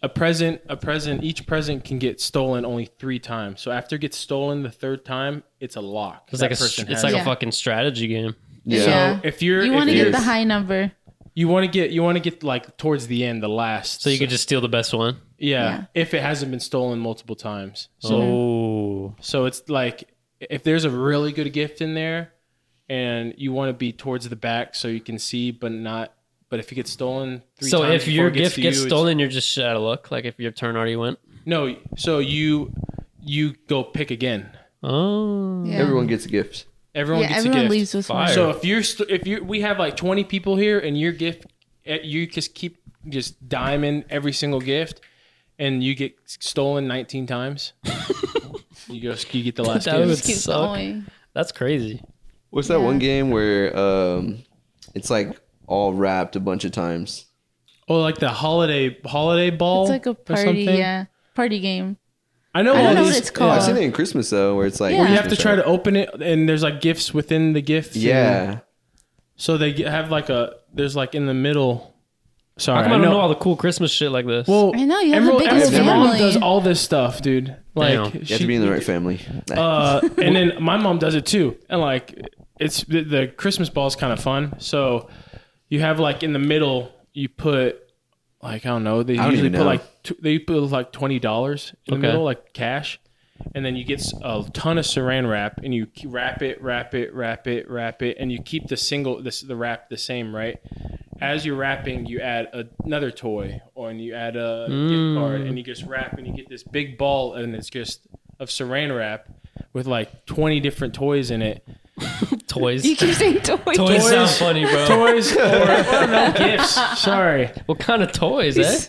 present can get stolen only 3 times. So after it gets stolen the 3rd time, it's a lock.
It's like a fucking strategy game.
Yeah.
So if you
want to get the high number.
you want to get like towards the end, the last.
So you could just steal the best one.
yeah, if it hasn't been stolen multiple times. So it's like if there's a really good gift in there, and you want to be towards the back so you can see, but if it gets stolen 3 times.
So if your
before it
gift gets
to you,
stolen, you're just shit out of luck. Like if your turn already went.
no. So you go pick again.
Oh.
Yeah.
Everyone gets a gift.
Everyone gets a
everyone
gift.
leaves with
Fire.
one.
So if we have like 20 people here, and your gift, you just keep diming every single gift, and you get stolen 19 times. you get the last
That would
gift.
Keep
suck.
going.
That's crazy.
What's that one game where it's like all wrapped a bunch of times?
Oh, like the holiday ball.
It's like a
or
party,
something?
party game.
I know
I
all
don't know
these.
what it's called.
I've seen it in Christmas though, where it's like
Yeah.
Where you have to
Christmas
try to
wrap.
open it, and there's like gifts within the gift.
Yeah.
So they have like there's like in the middle. Sorry,
How come I don't know all the cool Christmas shit like this?
Well,
I know, you have the biggest
Emerald's mom
family.
does all this stuff, dude. Like
Damn.
You have to be in the right family.
and then my mom does it too, and like it's the Christmas ball is kind of fun. So you have like in the middle, you put like I don't know, they
I don't
usually
even
put
know.
like $20 in the
Okay.
middle, like cash, and then you get a ton of Saran wrap, and you wrap it, and you keep the wrap the same, right? As you're wrapping, you add another toy, and you add a gift card, and you just wrap, and you get this big ball, and it's just of Saran wrap with like 20 different toys in it.
toys.
You keep saying toys.
Toys sound funny, bro.
Toys or no gifts. Sorry.
What kind of toys, eh?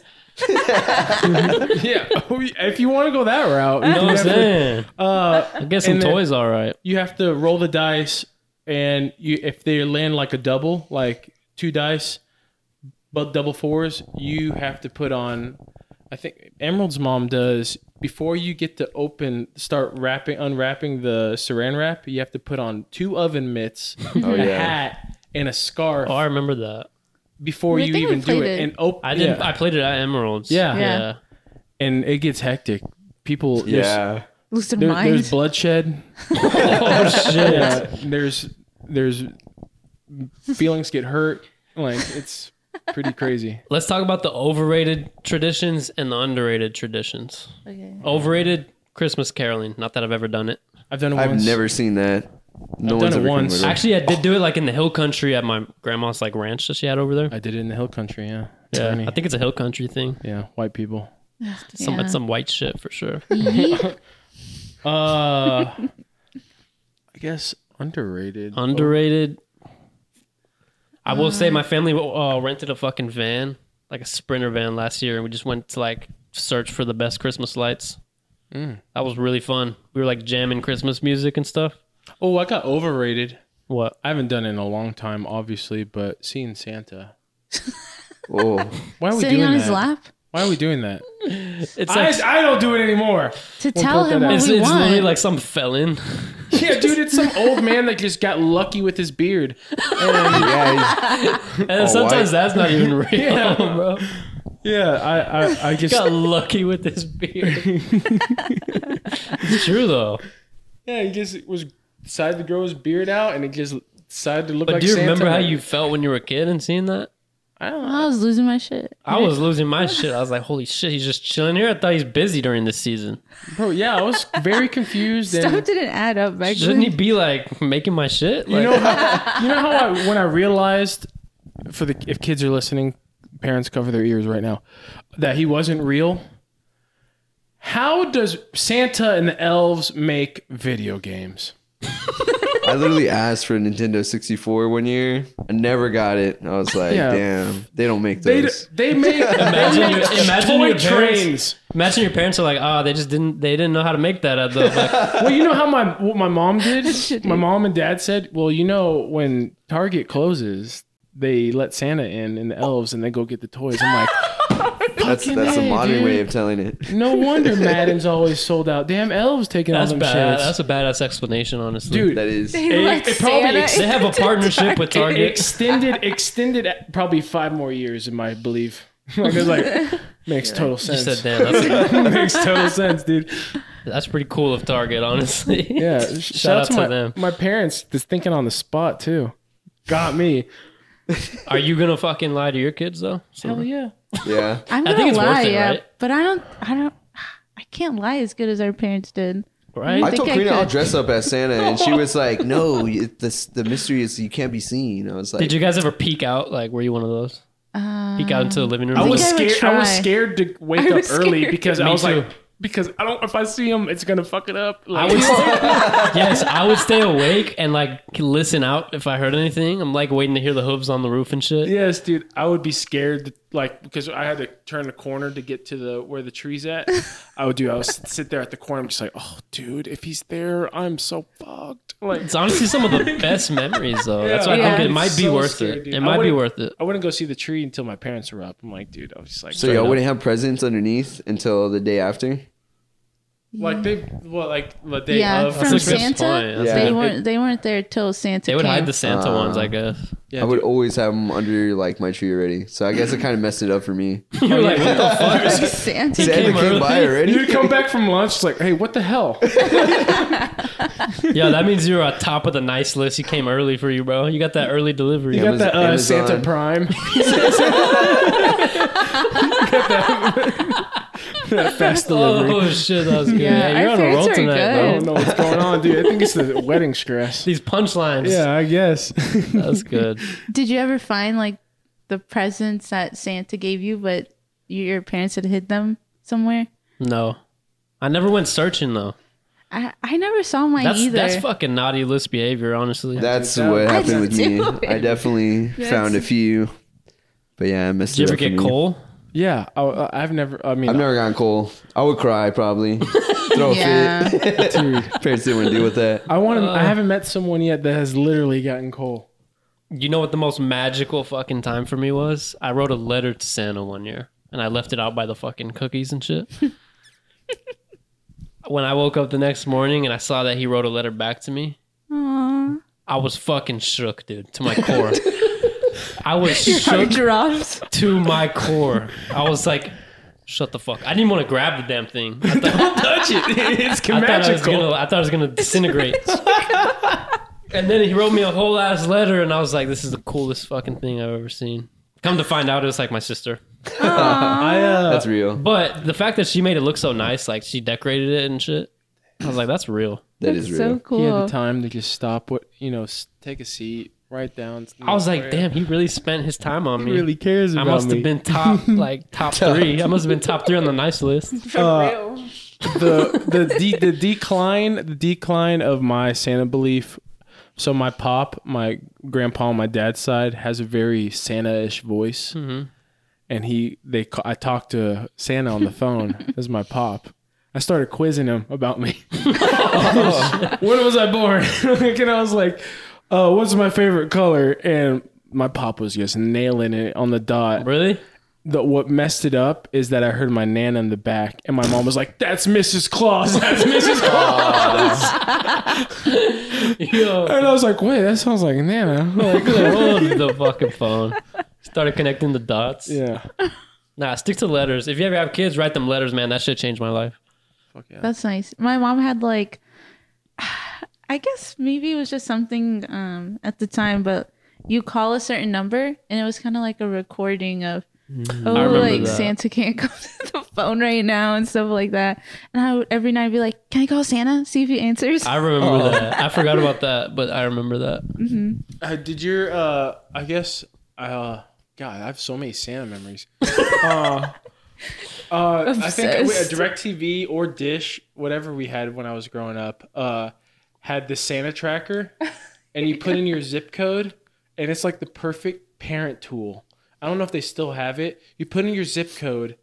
Yeah. If you want to go that route,
You know what I'm saying? I guess some
and then-
toys all right.
you have to roll the dice, and if they land like a double, like 2 dice, but double 4s, you have to put on. I think Emerald's mom does before you get to start unwrapping the Saran wrap. You have to put on 2 oven mitts, a
yeah.
hat, and a scarf
Oh, I remember that.
before
I
you
think we
even do
played
it.
it.
And open.
I didn't. I played it at Emeralds.
Yeah.
Yeah.
And it gets hectic. People.
Yeah.
Lose their
There's
mind.
bloodshed.
Oh shit.
Yeah, there's feelings get hurt. Like it's pretty crazy.
Let's talk about the overrated traditions and the underrated traditions.
Okay.
Overrated Christmas caroling. Not that I've ever done it.
I've done it
I've
once.
never seen that. No
I've
one's
done it
ever come
once.
with it.
Actually, I did do it like in the hill country at my grandma's like ranch that she had over there.
I did it in the hill country. Yeah.
Yeah,
Tiny.
I think it's a hill country thing.
Yeah, white people.
It's some white shit for sure.
I guess underrated.
Underrated. I will say my family rented a fucking van, like a Sprinter van last year, and we just went to like search for the best Christmas lights. That was really fun. We were like jamming Christmas music and stuff.
Oh, I got overrated.
What?
I haven't done it in a long time, obviously, but seeing Santa.
Whoa.
Why are we
Sitting
doing
on
that?
his lap
Why are we doing that?
It's like
I don't do it anymore.
to tell
put
him
that
what
out.
it's
we
literally
want.
like some felon.
Yeah, dude, it's some old man that just got lucky with his beard.
Yeah.
And sometimes
white.
that's not even real, bro.
Yeah, I just
Got lucky with this beard. It's true though.
he just decided to grow his beard out, and it just decided to look
But
like
do you
Santa.
remember how you felt when you were a kid and seeing that?
I don't know.
I was losing my shit.
I was losing my shit. I was like, holy shit, he's just chilling here. I thought he's busy during this season.
Bro, yeah, I was very confused.
Stuff
And
didn't add up back
Shouldn't he
then.
be like making my shit? Like,
you know how when I realized, if kids are listening, parents cover their ears right now, that he wasn't real. How does Santa and the elves make video games?
I literally asked for a Nintendo 64 one year. I never got it. I was like,
Yeah.
damn, they don't make
They
those.
they make
imagine
toy
your parents-
trains.
imagine your parents are like, they didn't know how to make that at the like,
Well, you know what my mom did?
Shitty.
My mom and dad said, well, when Target closes, they let Santa in and the elves, and they go get the toys. I'm like,
That's a modern way of telling it.
no wonder Madden's always sold out. Damn elves taking all
That's
them
bad.
shits.
That's a badass explanation, honestly.
Dude,
That is.
it probably
They have a partnership with Target.
extended probably 5 more years in my belief. Like, it's like makes total
You
sense.
said, damn,
Makes total sense, dude.
that's pretty cool of Target, honestly.
Yeah, shout out to
them.
my parents. Just thinking on the spot too. Got me.
Are you gonna fucking lie to your kids though?
Hell yeah.
Yeah.
I'm
I
gonna
think it's
lie,
worth it,
yeah,
right?
but I can't lie as good as our parents did.
Right?
I
think
told
I
Karina I'll
could.
dress up as Santa, and she was like, "No, the mystery is you can't be seen." I was like,
Did you guys ever peek out? Like, were you one of those? Peek out into the living room?
I was
think I would
scared. I was
try.
scared to wake
I
up
was
early
scared.
because I
Me
was
too.
like, because I don't. If I see him, it's gonna fuck it up.
I
Like,
would yes, I would stay awake and like listen out if I heard anything. I'm like waiting to hear the hooves on the roof and shit.
yes, dude. I would be scared, like because I had to turn the corner to get to where the tree's at. I would sit there at the corner. I'm just like, oh, dude, if he's there, I'm so fucked. Like,
It's honestly some of the best memories though. That's why I
Yeah.
think it might be
So
worth
scared,
it.
dude.
It
I
might be
wouldn't-
worth it.
I wouldn't go see the tree until my parents were up. I'm like, dude, I was just like,
so y'all wouldn't have presents underneath until the day after?
like the day
Yeah,
of.
from
That's a good
Santa,
point. That's
Yeah.
they weren't there till Santa
They would
came.
hide the Santa ones, I guess.
Yeah,
I would
dude.
always have them under like my tree already. So I guess it kind of messed it up for me.
You're like, what the fuck?
Santa.
Santa
came
came by already.
You'd come back from lunch, it's like, hey, what the hell?
Yeah, that means you're on top of the nice list. You came early for you, bro. You got that early delivery.
You got that
Amazon.
Santa Prime. that fast delivery.
Oh shit, that was good.
Yeah,
Yeah, you're
our
on a roll
parents are
tonight,
I
bro.
don't know what's going on, dude. I think it's the wedding stress.
These punchlines.
Yeah, I guess.
That's good.
Did you ever find like the presents that Santa gave you, but your parents had hid them somewhere?
No, I never went searching though.
I never saw mine either.
That's fucking naughty list behavior, honestly.
That's
dude,
what
I
happened with me.
do it.
I definitely found a few. But yeah, I messed
Did you
it
ever
up
get
for me.
coal?
Yeah, I've never. I mean,
I've never gotten coal. I would cry probably. Throw
Yeah.
a fit.
dude.
Parents didn't want to deal with that.
I haven't met someone yet that has literally gotten coal.
You know what the most magical fucking time for me was? I wrote a letter to Santa one year, and I left it out by the fucking cookies and shit. When I woke up the next morning and I saw that he wrote a letter back to me,
Aww.
I was fucking shook, dude, to my core. I was
Heart
shook
drops.
to my core. I was like, shut the fuck. I didn't even want to grab the damn thing. I thought,
Touch it. It's
I
magical.
thought I was gonna disintegrate. And then he wrote me a whole ass letter, and I was like, "This is the coolest fucking thing I've ever seen." Come to find out, it was like my sister.
That's real.
But the fact that she made it look so nice, like she decorated it and shit, I was like, "That's real."
That
That's
is
so
real.
cool.
He had the time to just stop. Take a seat, write down.
I was like, "Damn, he really spent his time on
He
me."
really cares
I
about
must
me.
have been top 3. I must have been top 3 on the nice list.
the decline of my Santa belief. So my grandpa on my dad's side has a very Santa-ish voice, and I talked to Santa on the phone. This is my pop. I started quizzing him about me. When was I born? And I was like, what's my favorite color? And my pop was just nailing it on the dot.
Really?
What messed it up is that I heard my Nana in the back, and my mom was like, "That's Mrs. Claus. That's Mrs. Claus."
Yo,
And I was like, "Wait, that sounds like Nana." Like,
hold the fucking phone. Started connecting the dots.
yeah.
Nah, stick to letters. If you ever have kids, write them letters, man. That shit changed my life.
Fuck yeah.
That's nice. My mom had like, I guess maybe it was just something at the time, but you call a certain number and it was kind of like a recording of, oh,
remember
like
that.
Santa can't come to the phone right now and stuff like that. And I would every night be like, can I call Santa? See if he answers.
I remember that. I forgot about that, but I remember that.
Did your I guess God, I have so many Santa memories. I think
Obsessed.
DirecTV or Dish, whatever we had when I was growing up, had the Santa tracker, and you put in your zip code, and it's like the perfect parent tool. I don't know if they still have it. You put in your zip code,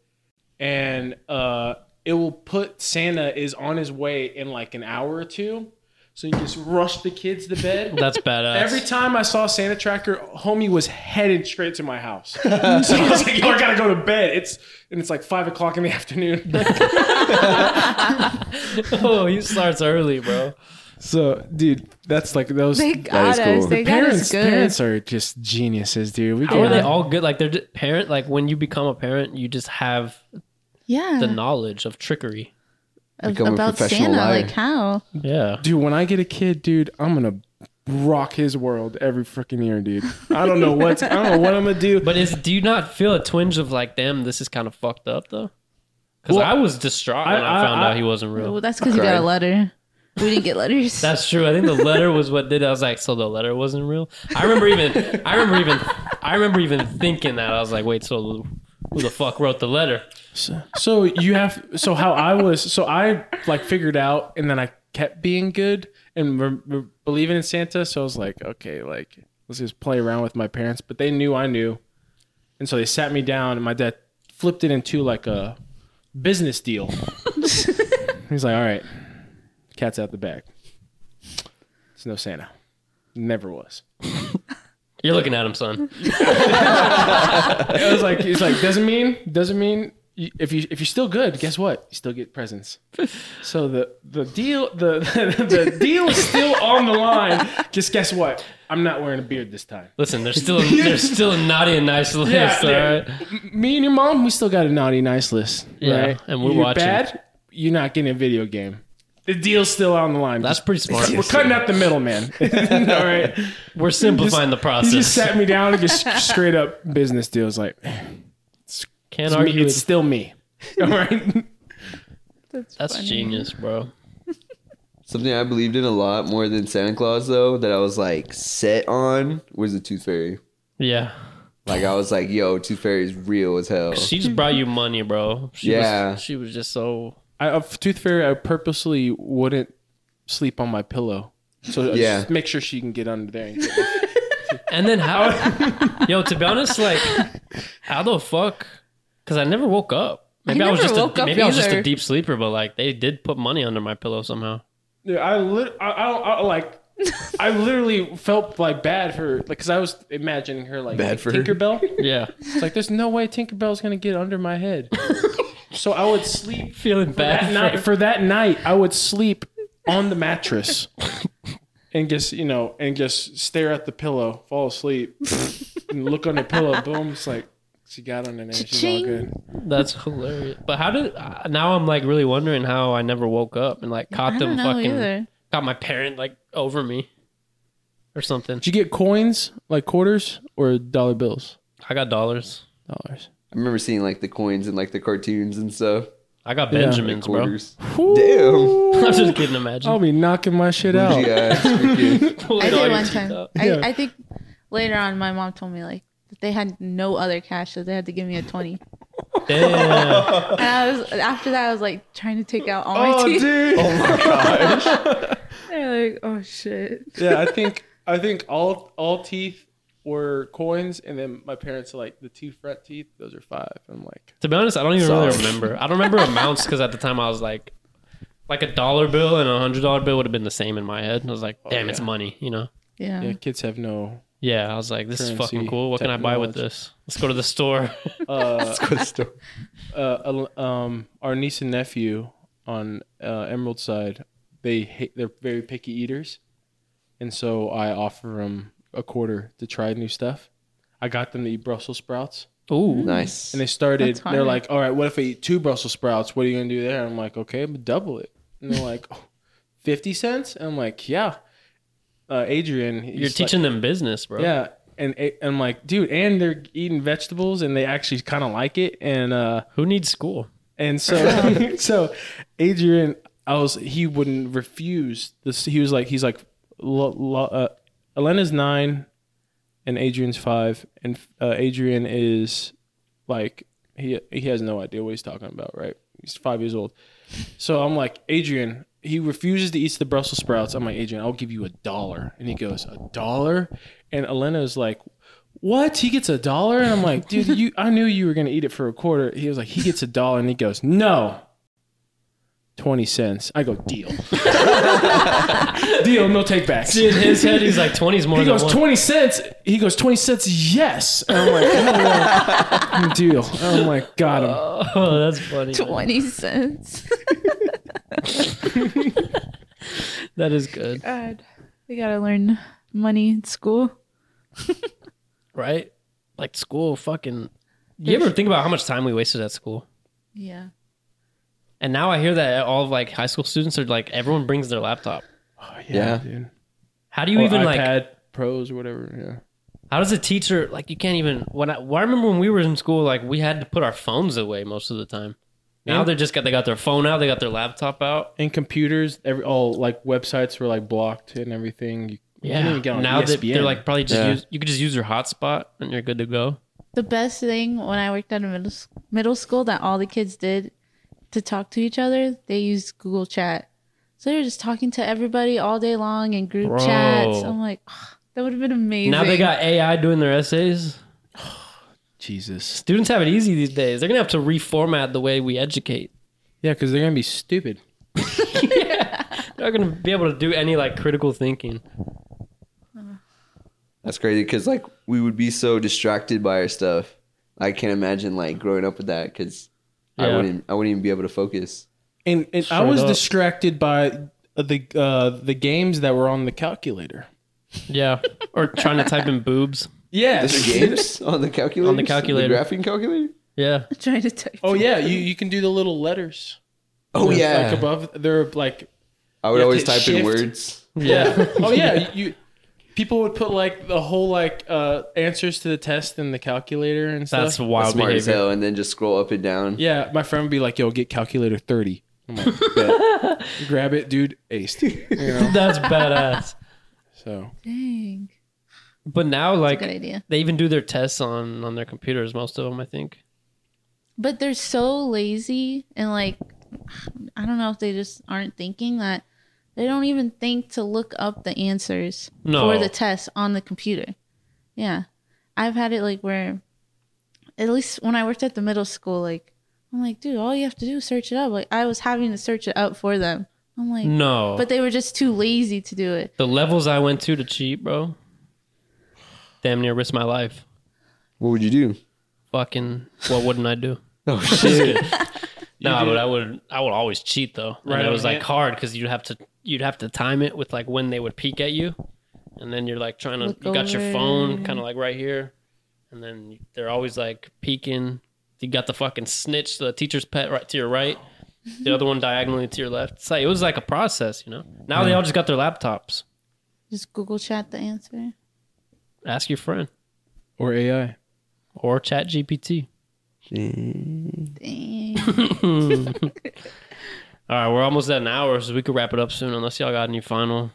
and it will put Santa is on his way in like an hour or two. So you just rush the kids to bed.
That's badass.
Every time I saw Santa Tracker, homie was headed straight to my house. So I was like, yo, I gotta go to bed. It's like 5 o'clock in the afternoon.
Oh, he starts early, bro.
So, dude, that's like those.
They got us.
cool.
They got us good.
Parents are just geniuses, dude.
How are they all good? Like they're parent. Like when you become a parent, you just have
Yeah.
the knowledge of trickery.
Become a
About
professional
Santa,
liar.
like how?
Yeah.
Dude, when I get a kid, dude, I'm gonna rock his world every freaking year, dude. I don't know what I'm gonna do.
But do you not feel a twinge of like, damn, this is kind of fucked up though? Because
Well,
I was distraught when I found out he wasn't real.
Well, that's because you got a
Cried.
letter. We didn't get letters.
That's true. I think the letter was what did it. I was like, so the letter wasn't real. I remember even thinking that. I was like, wait, so who the fuck wrote the letter?
So I like figured out, and then I kept being good and believing in Santa. So I was like, okay, like let's just play around with my parents. But they knew I knew, and so they sat me down, and my dad flipped it into like a business deal. He's like, all right, cat's out the bag. It's no Santa. Never was.
You're looking at him, son.
It was like, he's like, doesn't mean if you're still good, guess what? You still get presents. So the deal the deal is still on the line. Just guess what? I'm not wearing a beard this time.
Listen, there's still a naughty and nice list, all right?
Me and your mom, we still got a naughty nice list.
Yeah,
right?
and we're
You're
watching.
bad, you're not getting a video game. The deal's still on the line.
That's pretty smart.
We're cutting out the middleman. All right.
We're simplifying the
He
process.
just sat me down and just straight up business deals like
Can't argue.
it's still me. All right.
That's
funny.
genius, bro.
Something I believed in a lot more than Santa Claus, though, that I was like set on was the Tooth Fairy.
Yeah.
Like I was like, yo, Tooth Fairy is real as hell.
She just brought you money, bro.
Yeah.
She was just so.
Tooth Fairy, I purposely wouldn't sleep on my pillow. So
Yeah.
just make sure she can get under there. And
And then how? Yo, to be honest, like, how the fuck? Because I never woke up. Maybe I was
never
just
woke up
maybe I was just a
either.
deep sleeper, but like they did put money under my pillow somehow.
Dude, I literally felt like bad for like because I was imagining her like
Bad for her?
Tinkerbell.
Yeah,
It's like there's no way Tinkerbell's gonna get under my head. So I would sleep
feeling bad.
for that night. I would sleep on the mattress and just stare at the pillow, fall asleep, and look on the pillow. Boom! It's like she got under there. She's all
Cha-ching.
good.
That's hilarious. But how did now? I'm like really wondering how I never woke up and like caught
I
them
don't know
fucking
either.
got my parent like over me or something.
Did you get coins like quarters or dollar bills?
I got dollars.
Dollars.
I remember seeing like the coins and like the cartoons and stuff.
I got
Yeah.
Benjamins, bro.
Quarters. Damn.
I'm just kidding. Imagine.
I'll be knocking my shit out.
Bougie ass freaking-
Pulling
I
all
did
your
one
teeth
time.
out.
Yeah.
I think later on, my mom told me like that they had no other cash, so they had to give me a 20.
Damn.
And after that, I was like trying to take out all my teeth.
dude.
Oh my gosh.
They're like, oh shit.
Yeah, I think all teeth were coins, and then my parents are like the two front teeth. Those are 5. I'm like,
To be honest, I don't even really
Solid.
remember. I don't remember amounts because at the time I was like a dollar bill and $100 bill would have been the same in my head. I was like, damn, it's
yeah.
money, you know?
Yeah.
yeah, kids have no.
Yeah, I was like, this is
Currency,
fucking cool. What can I buy with
technology.
this? Let's go to the store.
Uh,
Good story.
Our niece and nephew on Emerald side, they're very picky eaters, and so I offer them a quarter to try new stuff. I got them to eat Brussels sprouts,
Ooh.
Nice.
and they started.
That's
They're
hard.
like, "All right, what if I eat 2 Brussels sprouts? What are you gonna do there?" I'm like, "Okay, but double it." And they're like, 50 cents? And I'm like, "Yeah." Adrian, he's
You're teaching them business, bro.
like, yeah. And I'm like, dude, and they're eating vegetables, and they actually kind of like it, and
Who needs school?
And so, so Adrian, he wouldn't refuse this. He's like, Elena's 9 and Adrian's 5. And Adrian is like, he has no idea what he's talking about, right? He's 5 years old. So I'm like, Adrian, he refuses to eat the Brussels sprouts. I'm like, Adrian, I'll give you $1. And he goes, $1? And Elena is like, what? He gets $1? And I'm like, dude, I knew you were going to eat it for a quarter. He was like, he gets $1. And he goes, no, 20 cents. I go, deal. Deal, no take backs.
See, in his head, he's like 20's more
He
than
goes,
one.
20 cents. He goes, 20 cents, yes. And I'm like, oh, deal. I'm like, got him.
Oh, that's funny.
20 cents.
That is good.
God, we gotta learn money in school.
Right? Like school fucking... You ever think about how much time we wasted at school?
Yeah.
And now I hear that all of like high school students are like, everyone brings their laptop.
Oh,
Yeah.
dude.
How do you
Or
even
iPad
like...
Pros or whatever, yeah.
How does a teacher... Like you can't even... I remember when we were in school, like we had to put our phones away most of the time. Now
And-
they got their phone out, they got their laptop out.
And computers, all like websites were like blocked and everything. You couldn't even get on
Now
ESPN.
they're like probably just
Yeah.
you could just use your hotspot and you're good to go.
The best thing when I worked at a middle school that all the kids did to talk to each other, they used Google Chat. So they're just talking to everybody all day long in group
Bro.
chats. I'm like, that would have been amazing.
Now they got AI doing their essays.
Jesus.
Students have it easy these days. They're gonna have to reformat the way we educate.
Yeah, because they're going to be stupid.
They're not gonna be able to do any like critical thinking.
That's crazy because like we would be so distracted by our stuff. I can't imagine like growing up with that because I
Yeah.
wouldn't even be able to focus.
And I
Straight
was
up.
distracted by the games that were on the calculator.
Yeah, or trying to type in boobs.
Yeah.
Those are games on the calculator.
On the calculator.
the graphing calculator.
Yeah,
trying to type.
Oh yeah, you can do the little letters.
Oh
Like
yeah,
above, they're like.
I would
you have
always
to
type in
shift.
words.
yeah.
Oh yeah, you. People would put like the whole like answers to the test in the calculator and stuff.
That's wild
That's smart as
behavior.
hell, and then just scroll up and down.
Yeah, my friend would be like, "Yo, get calculator 30." I'm like, bet. Grab it, dude. Aced. You know.
That's badass.
So
Dang.
But now, like,
Good idea.
they even do their tests on their computers. Most of them, I think.
But they're so lazy and like, I don't know if they just aren't thinking that they don't even think to look up the answers
No.
for the test on the computer. Yeah. I've had it like where, at least when I worked at the middle school, like, I'm like, dude, all you have to do is search it up. Like, I was having to search it up for them. I'm like,
No,
but they were just too lazy to do it.
the levels I went to cheat, bro. Damn near risked my life.
What would you do?
Fucking, what wouldn't I do?
Oh shit!
No, but I would always cheat though. And
Right
it
on
was like
hand.
hard because you'd have to time it with like when they would peek at you, and then you're like trying to
Look
you got your
over.
phone kind of like right here, and then they're always like peeking. You got the fucking snitch, the teacher's pet right to your right, the other one diagonally to your left. It's like, it was like a process, you know. Now they all just got their laptops.
Just Google chat the answer.
Ask your friend
or AI.
or Chat GPT.
Dang.
All right, we're almost at an hour, so we could wrap it up soon. Unless y'all got any final.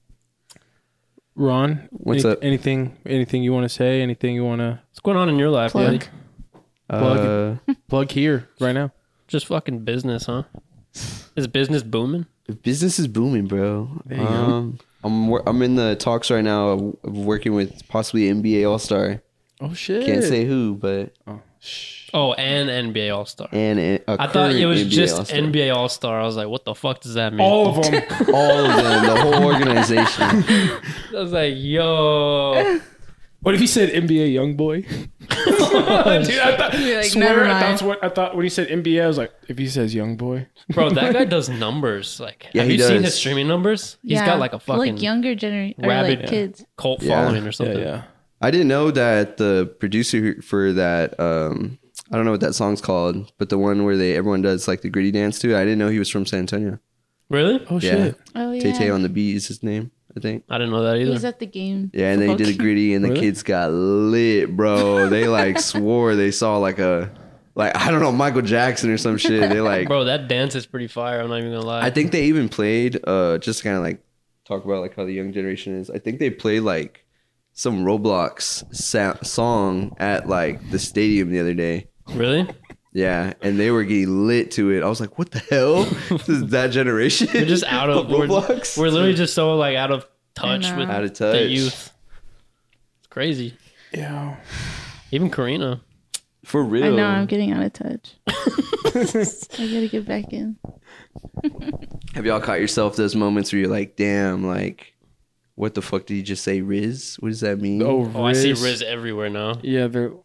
Ron,
What's up?
Anything you want to say? Anything you want to
What's going on in your life,
Plug.
buddy?
Plug. plug here right now?
Just fucking business, huh? Is business booming?
Business is booming, bro.
There you go.
I'm in the talks right now of working with possibly NBA All Star.
Oh shit!
Can't say who, but
Oh, shh.
Oh, and NBA All Star.
and
I thought it was
NBA
just
All-Star.
NBA All Star. I was like, what the fuck does that mean?
All of them.
All of them, the whole organization.
I was like, yo.
What if he said NBA young boy? Dude, I thought.
You're like,
swear,
never
I
mind.
thought what I thought when he said NBA. I was like, if he says young boy,
Bro, that guy does numbers. Like,
Yeah,
have
he
you seen
does.
his streaming numbers? He's got like a fucking
like younger generation or
rabid
like kids.
cult
Yeah.
following or something.
yeah.
I didn't know that the producer for that I don't know what that song's called, but the one where everyone does like the gritty dance to, I didn't know he was from San Antonio.
Really?
Oh
Yeah.
shit!
Oh yeah.
Tay Tay on the Beat is his name, I think.
I didn't know that
He was
either.
at the game.
Yeah, and then he did a
football game.
gritty, and the
Really?
kids got lit, bro. They like swore they saw like I don't know, Michael Jackson or some shit. They like,
Bro, that dance is pretty fire. I'm not even gonna lie.
I think they even played just kind of like talk about like how the young generation is. I think they played like some Roblox song at like the stadium the other day.
Really?
Yeah, and they were getting lit to it. I was like, what the hell? This is that generation?
We're just out of
Roblox.
We're literally just so like out of touch
know.
with
Out of touch.
the youth. It's crazy.
Yeah.
Even Karina.
For real.
I know I'm getting out of touch. I gotta get back in.
Have y'all caught yourself those moments where you're like, damn, like, what the fuck did you just say, Riz? What does that mean?
Oh,
I see Riz everywhere now.
Yeah, the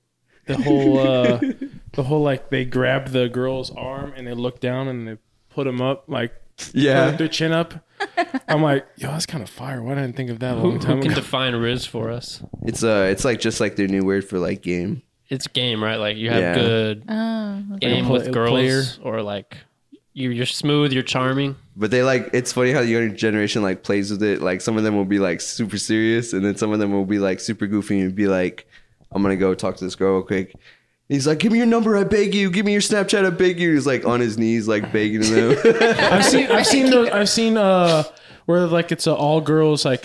whole like they grab the girl's arm and they look down and they put him up like put their chin up. I'm like, yo, that's kind of fire. Why didn't I think of that a long time
Who can
ago?
define Riz for us?
It's like just like their new word for like game.
It's game, right? Like you have
Yeah.
good
Oh, okay.
game
Like a
with girls,
player.
or like you're smooth, you're charming.
But they like, it's funny how the younger generation like plays with it. Like some of them will be like super serious, and then some of them will be like super goofy and be like, I'm gonna go talk to this girl real quick. He's like, give me your number, I beg you. Give me your Snapchat, I beg you. He's like on his knees, like begging them.
I've seen where like it's a all girls like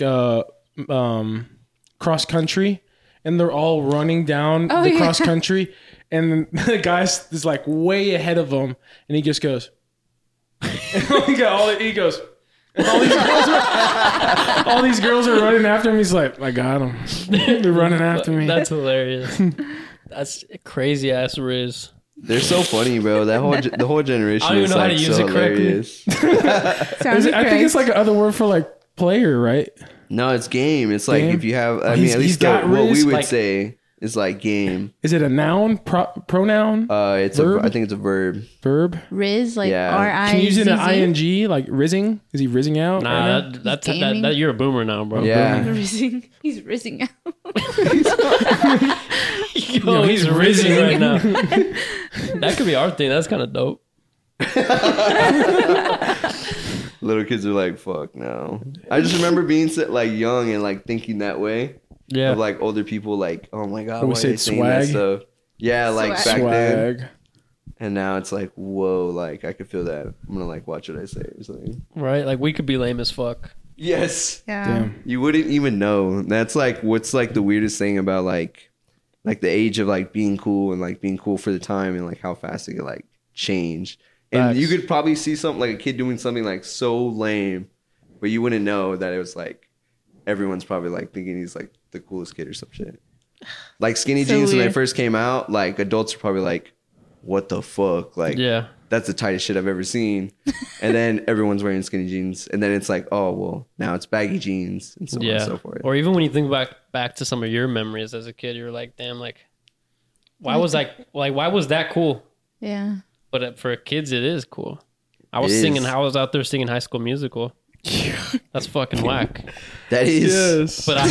cross country, and they're all running down the cross country, and the guy is like way ahead of them, and he just goes, he goes. And all these girls are running after him. He's like, I got him. They're running after me.
That's hilarious. That's crazy ass Riz.
They're so funny, bro. That the whole generation
I don't even
is
know how
like
to use
so
it correctly.
hilarious.
Sounds
I think it's like another word for like player, right?
No, it's game. It's like
Game?
if you have, I
Oh,
mean,
he's
at least
got
what we
Riz,
would
like-
say is like game.
Is it a noun, pronoun,
It's
Verb?
I think it's a verb.
verb?
Riz, like
Yeah.
R-I-Z-Z.
Can you use it in ing, like rizzing? Is he rizzing out? right
Nah,
now?
that's
gaming.
that you're a boomer now, bro.
Yeah.
Rizzing. He's rizzing out.
Yo, he's rizzing right now. That could be our thing. That's kind of dope.
Little kids are like, fuck no. I just remember being like young and like thinking that way
Yeah.
of like older people, like, oh my god,
We
why
say
are they saying that
swag.
stuff? Yeah, like
Swag.
back then.
Swag.
And now it's like, whoa, like I could feel that. I'm gonna like watch what I say or something.
Right? Like we could be lame as fuck.
Yes.
Yeah.
Damn.
You wouldn't even know. That's like what's like the weirdest thing about like the age of like being cool and like being cool for the time and like how fast it could like change. And
Facts.
you could probably see something like a kid doing something like so lame, but you wouldn't know that it was like everyone's probably like thinking he's like the coolest kid or some shit. Like skinny
So
jeans when they
weird.
first came out, like adults are probably like, what the fuck? Like
Yeah.
that's the tightest shit I've ever seen. And then everyone's wearing skinny jeans. And then it's like, oh, well, now it's baggy jeans and so on and
Yeah.
so forth.
Or even when you think back to some of your memories as a kid, you're like, damn, like why was that cool?
Yeah.
But for kids, it is cool. I
It
was
is.
I was out there singing High School Musical. That's fucking whack.
That is.
Yes.
But I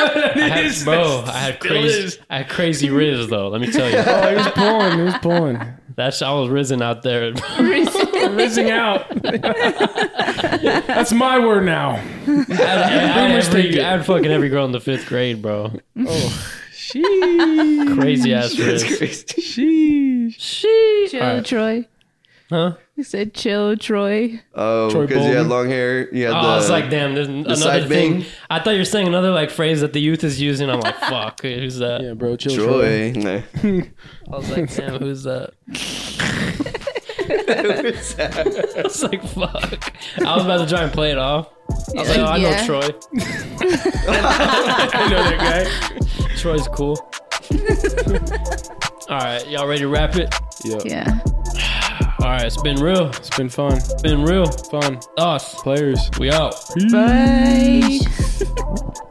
had crazy Riz though. Let me tell you,
Oh, he was pulling. He was pulling.
I was rizzing out there.
Rizzing out. That's my word now.
I had fucking every girl in the 5th grade, bro.
Oh, sheesh.
Crazy ass
That's
Riz.
Sheesh.
Sheesh.
Chill,
All right.
Troy.
Huh?
He said, chill, Troy.
Oh,
Troy
because you had
Bolton.
long hair. You had
Oh, I was like, damn, there's another
side
thing.
bang.
I thought you were saying another like phrase that the youth is using. I'm like, fuck, who's that?
Yeah, bro. Chill, Troy.
Troy. Nah.
I was like, damn, who's that?
Who's that?
I was like, fuck. I was about to try and play it off. I was like, oh, I know
Yeah.
Troy.
I know that guy.
Troy's cool. All right, y'all ready to wrap it?
Yeah.
All right, it's been real.
It's been fun.
It's been real.
Fun.
Us.
Players.
We out.
Bye.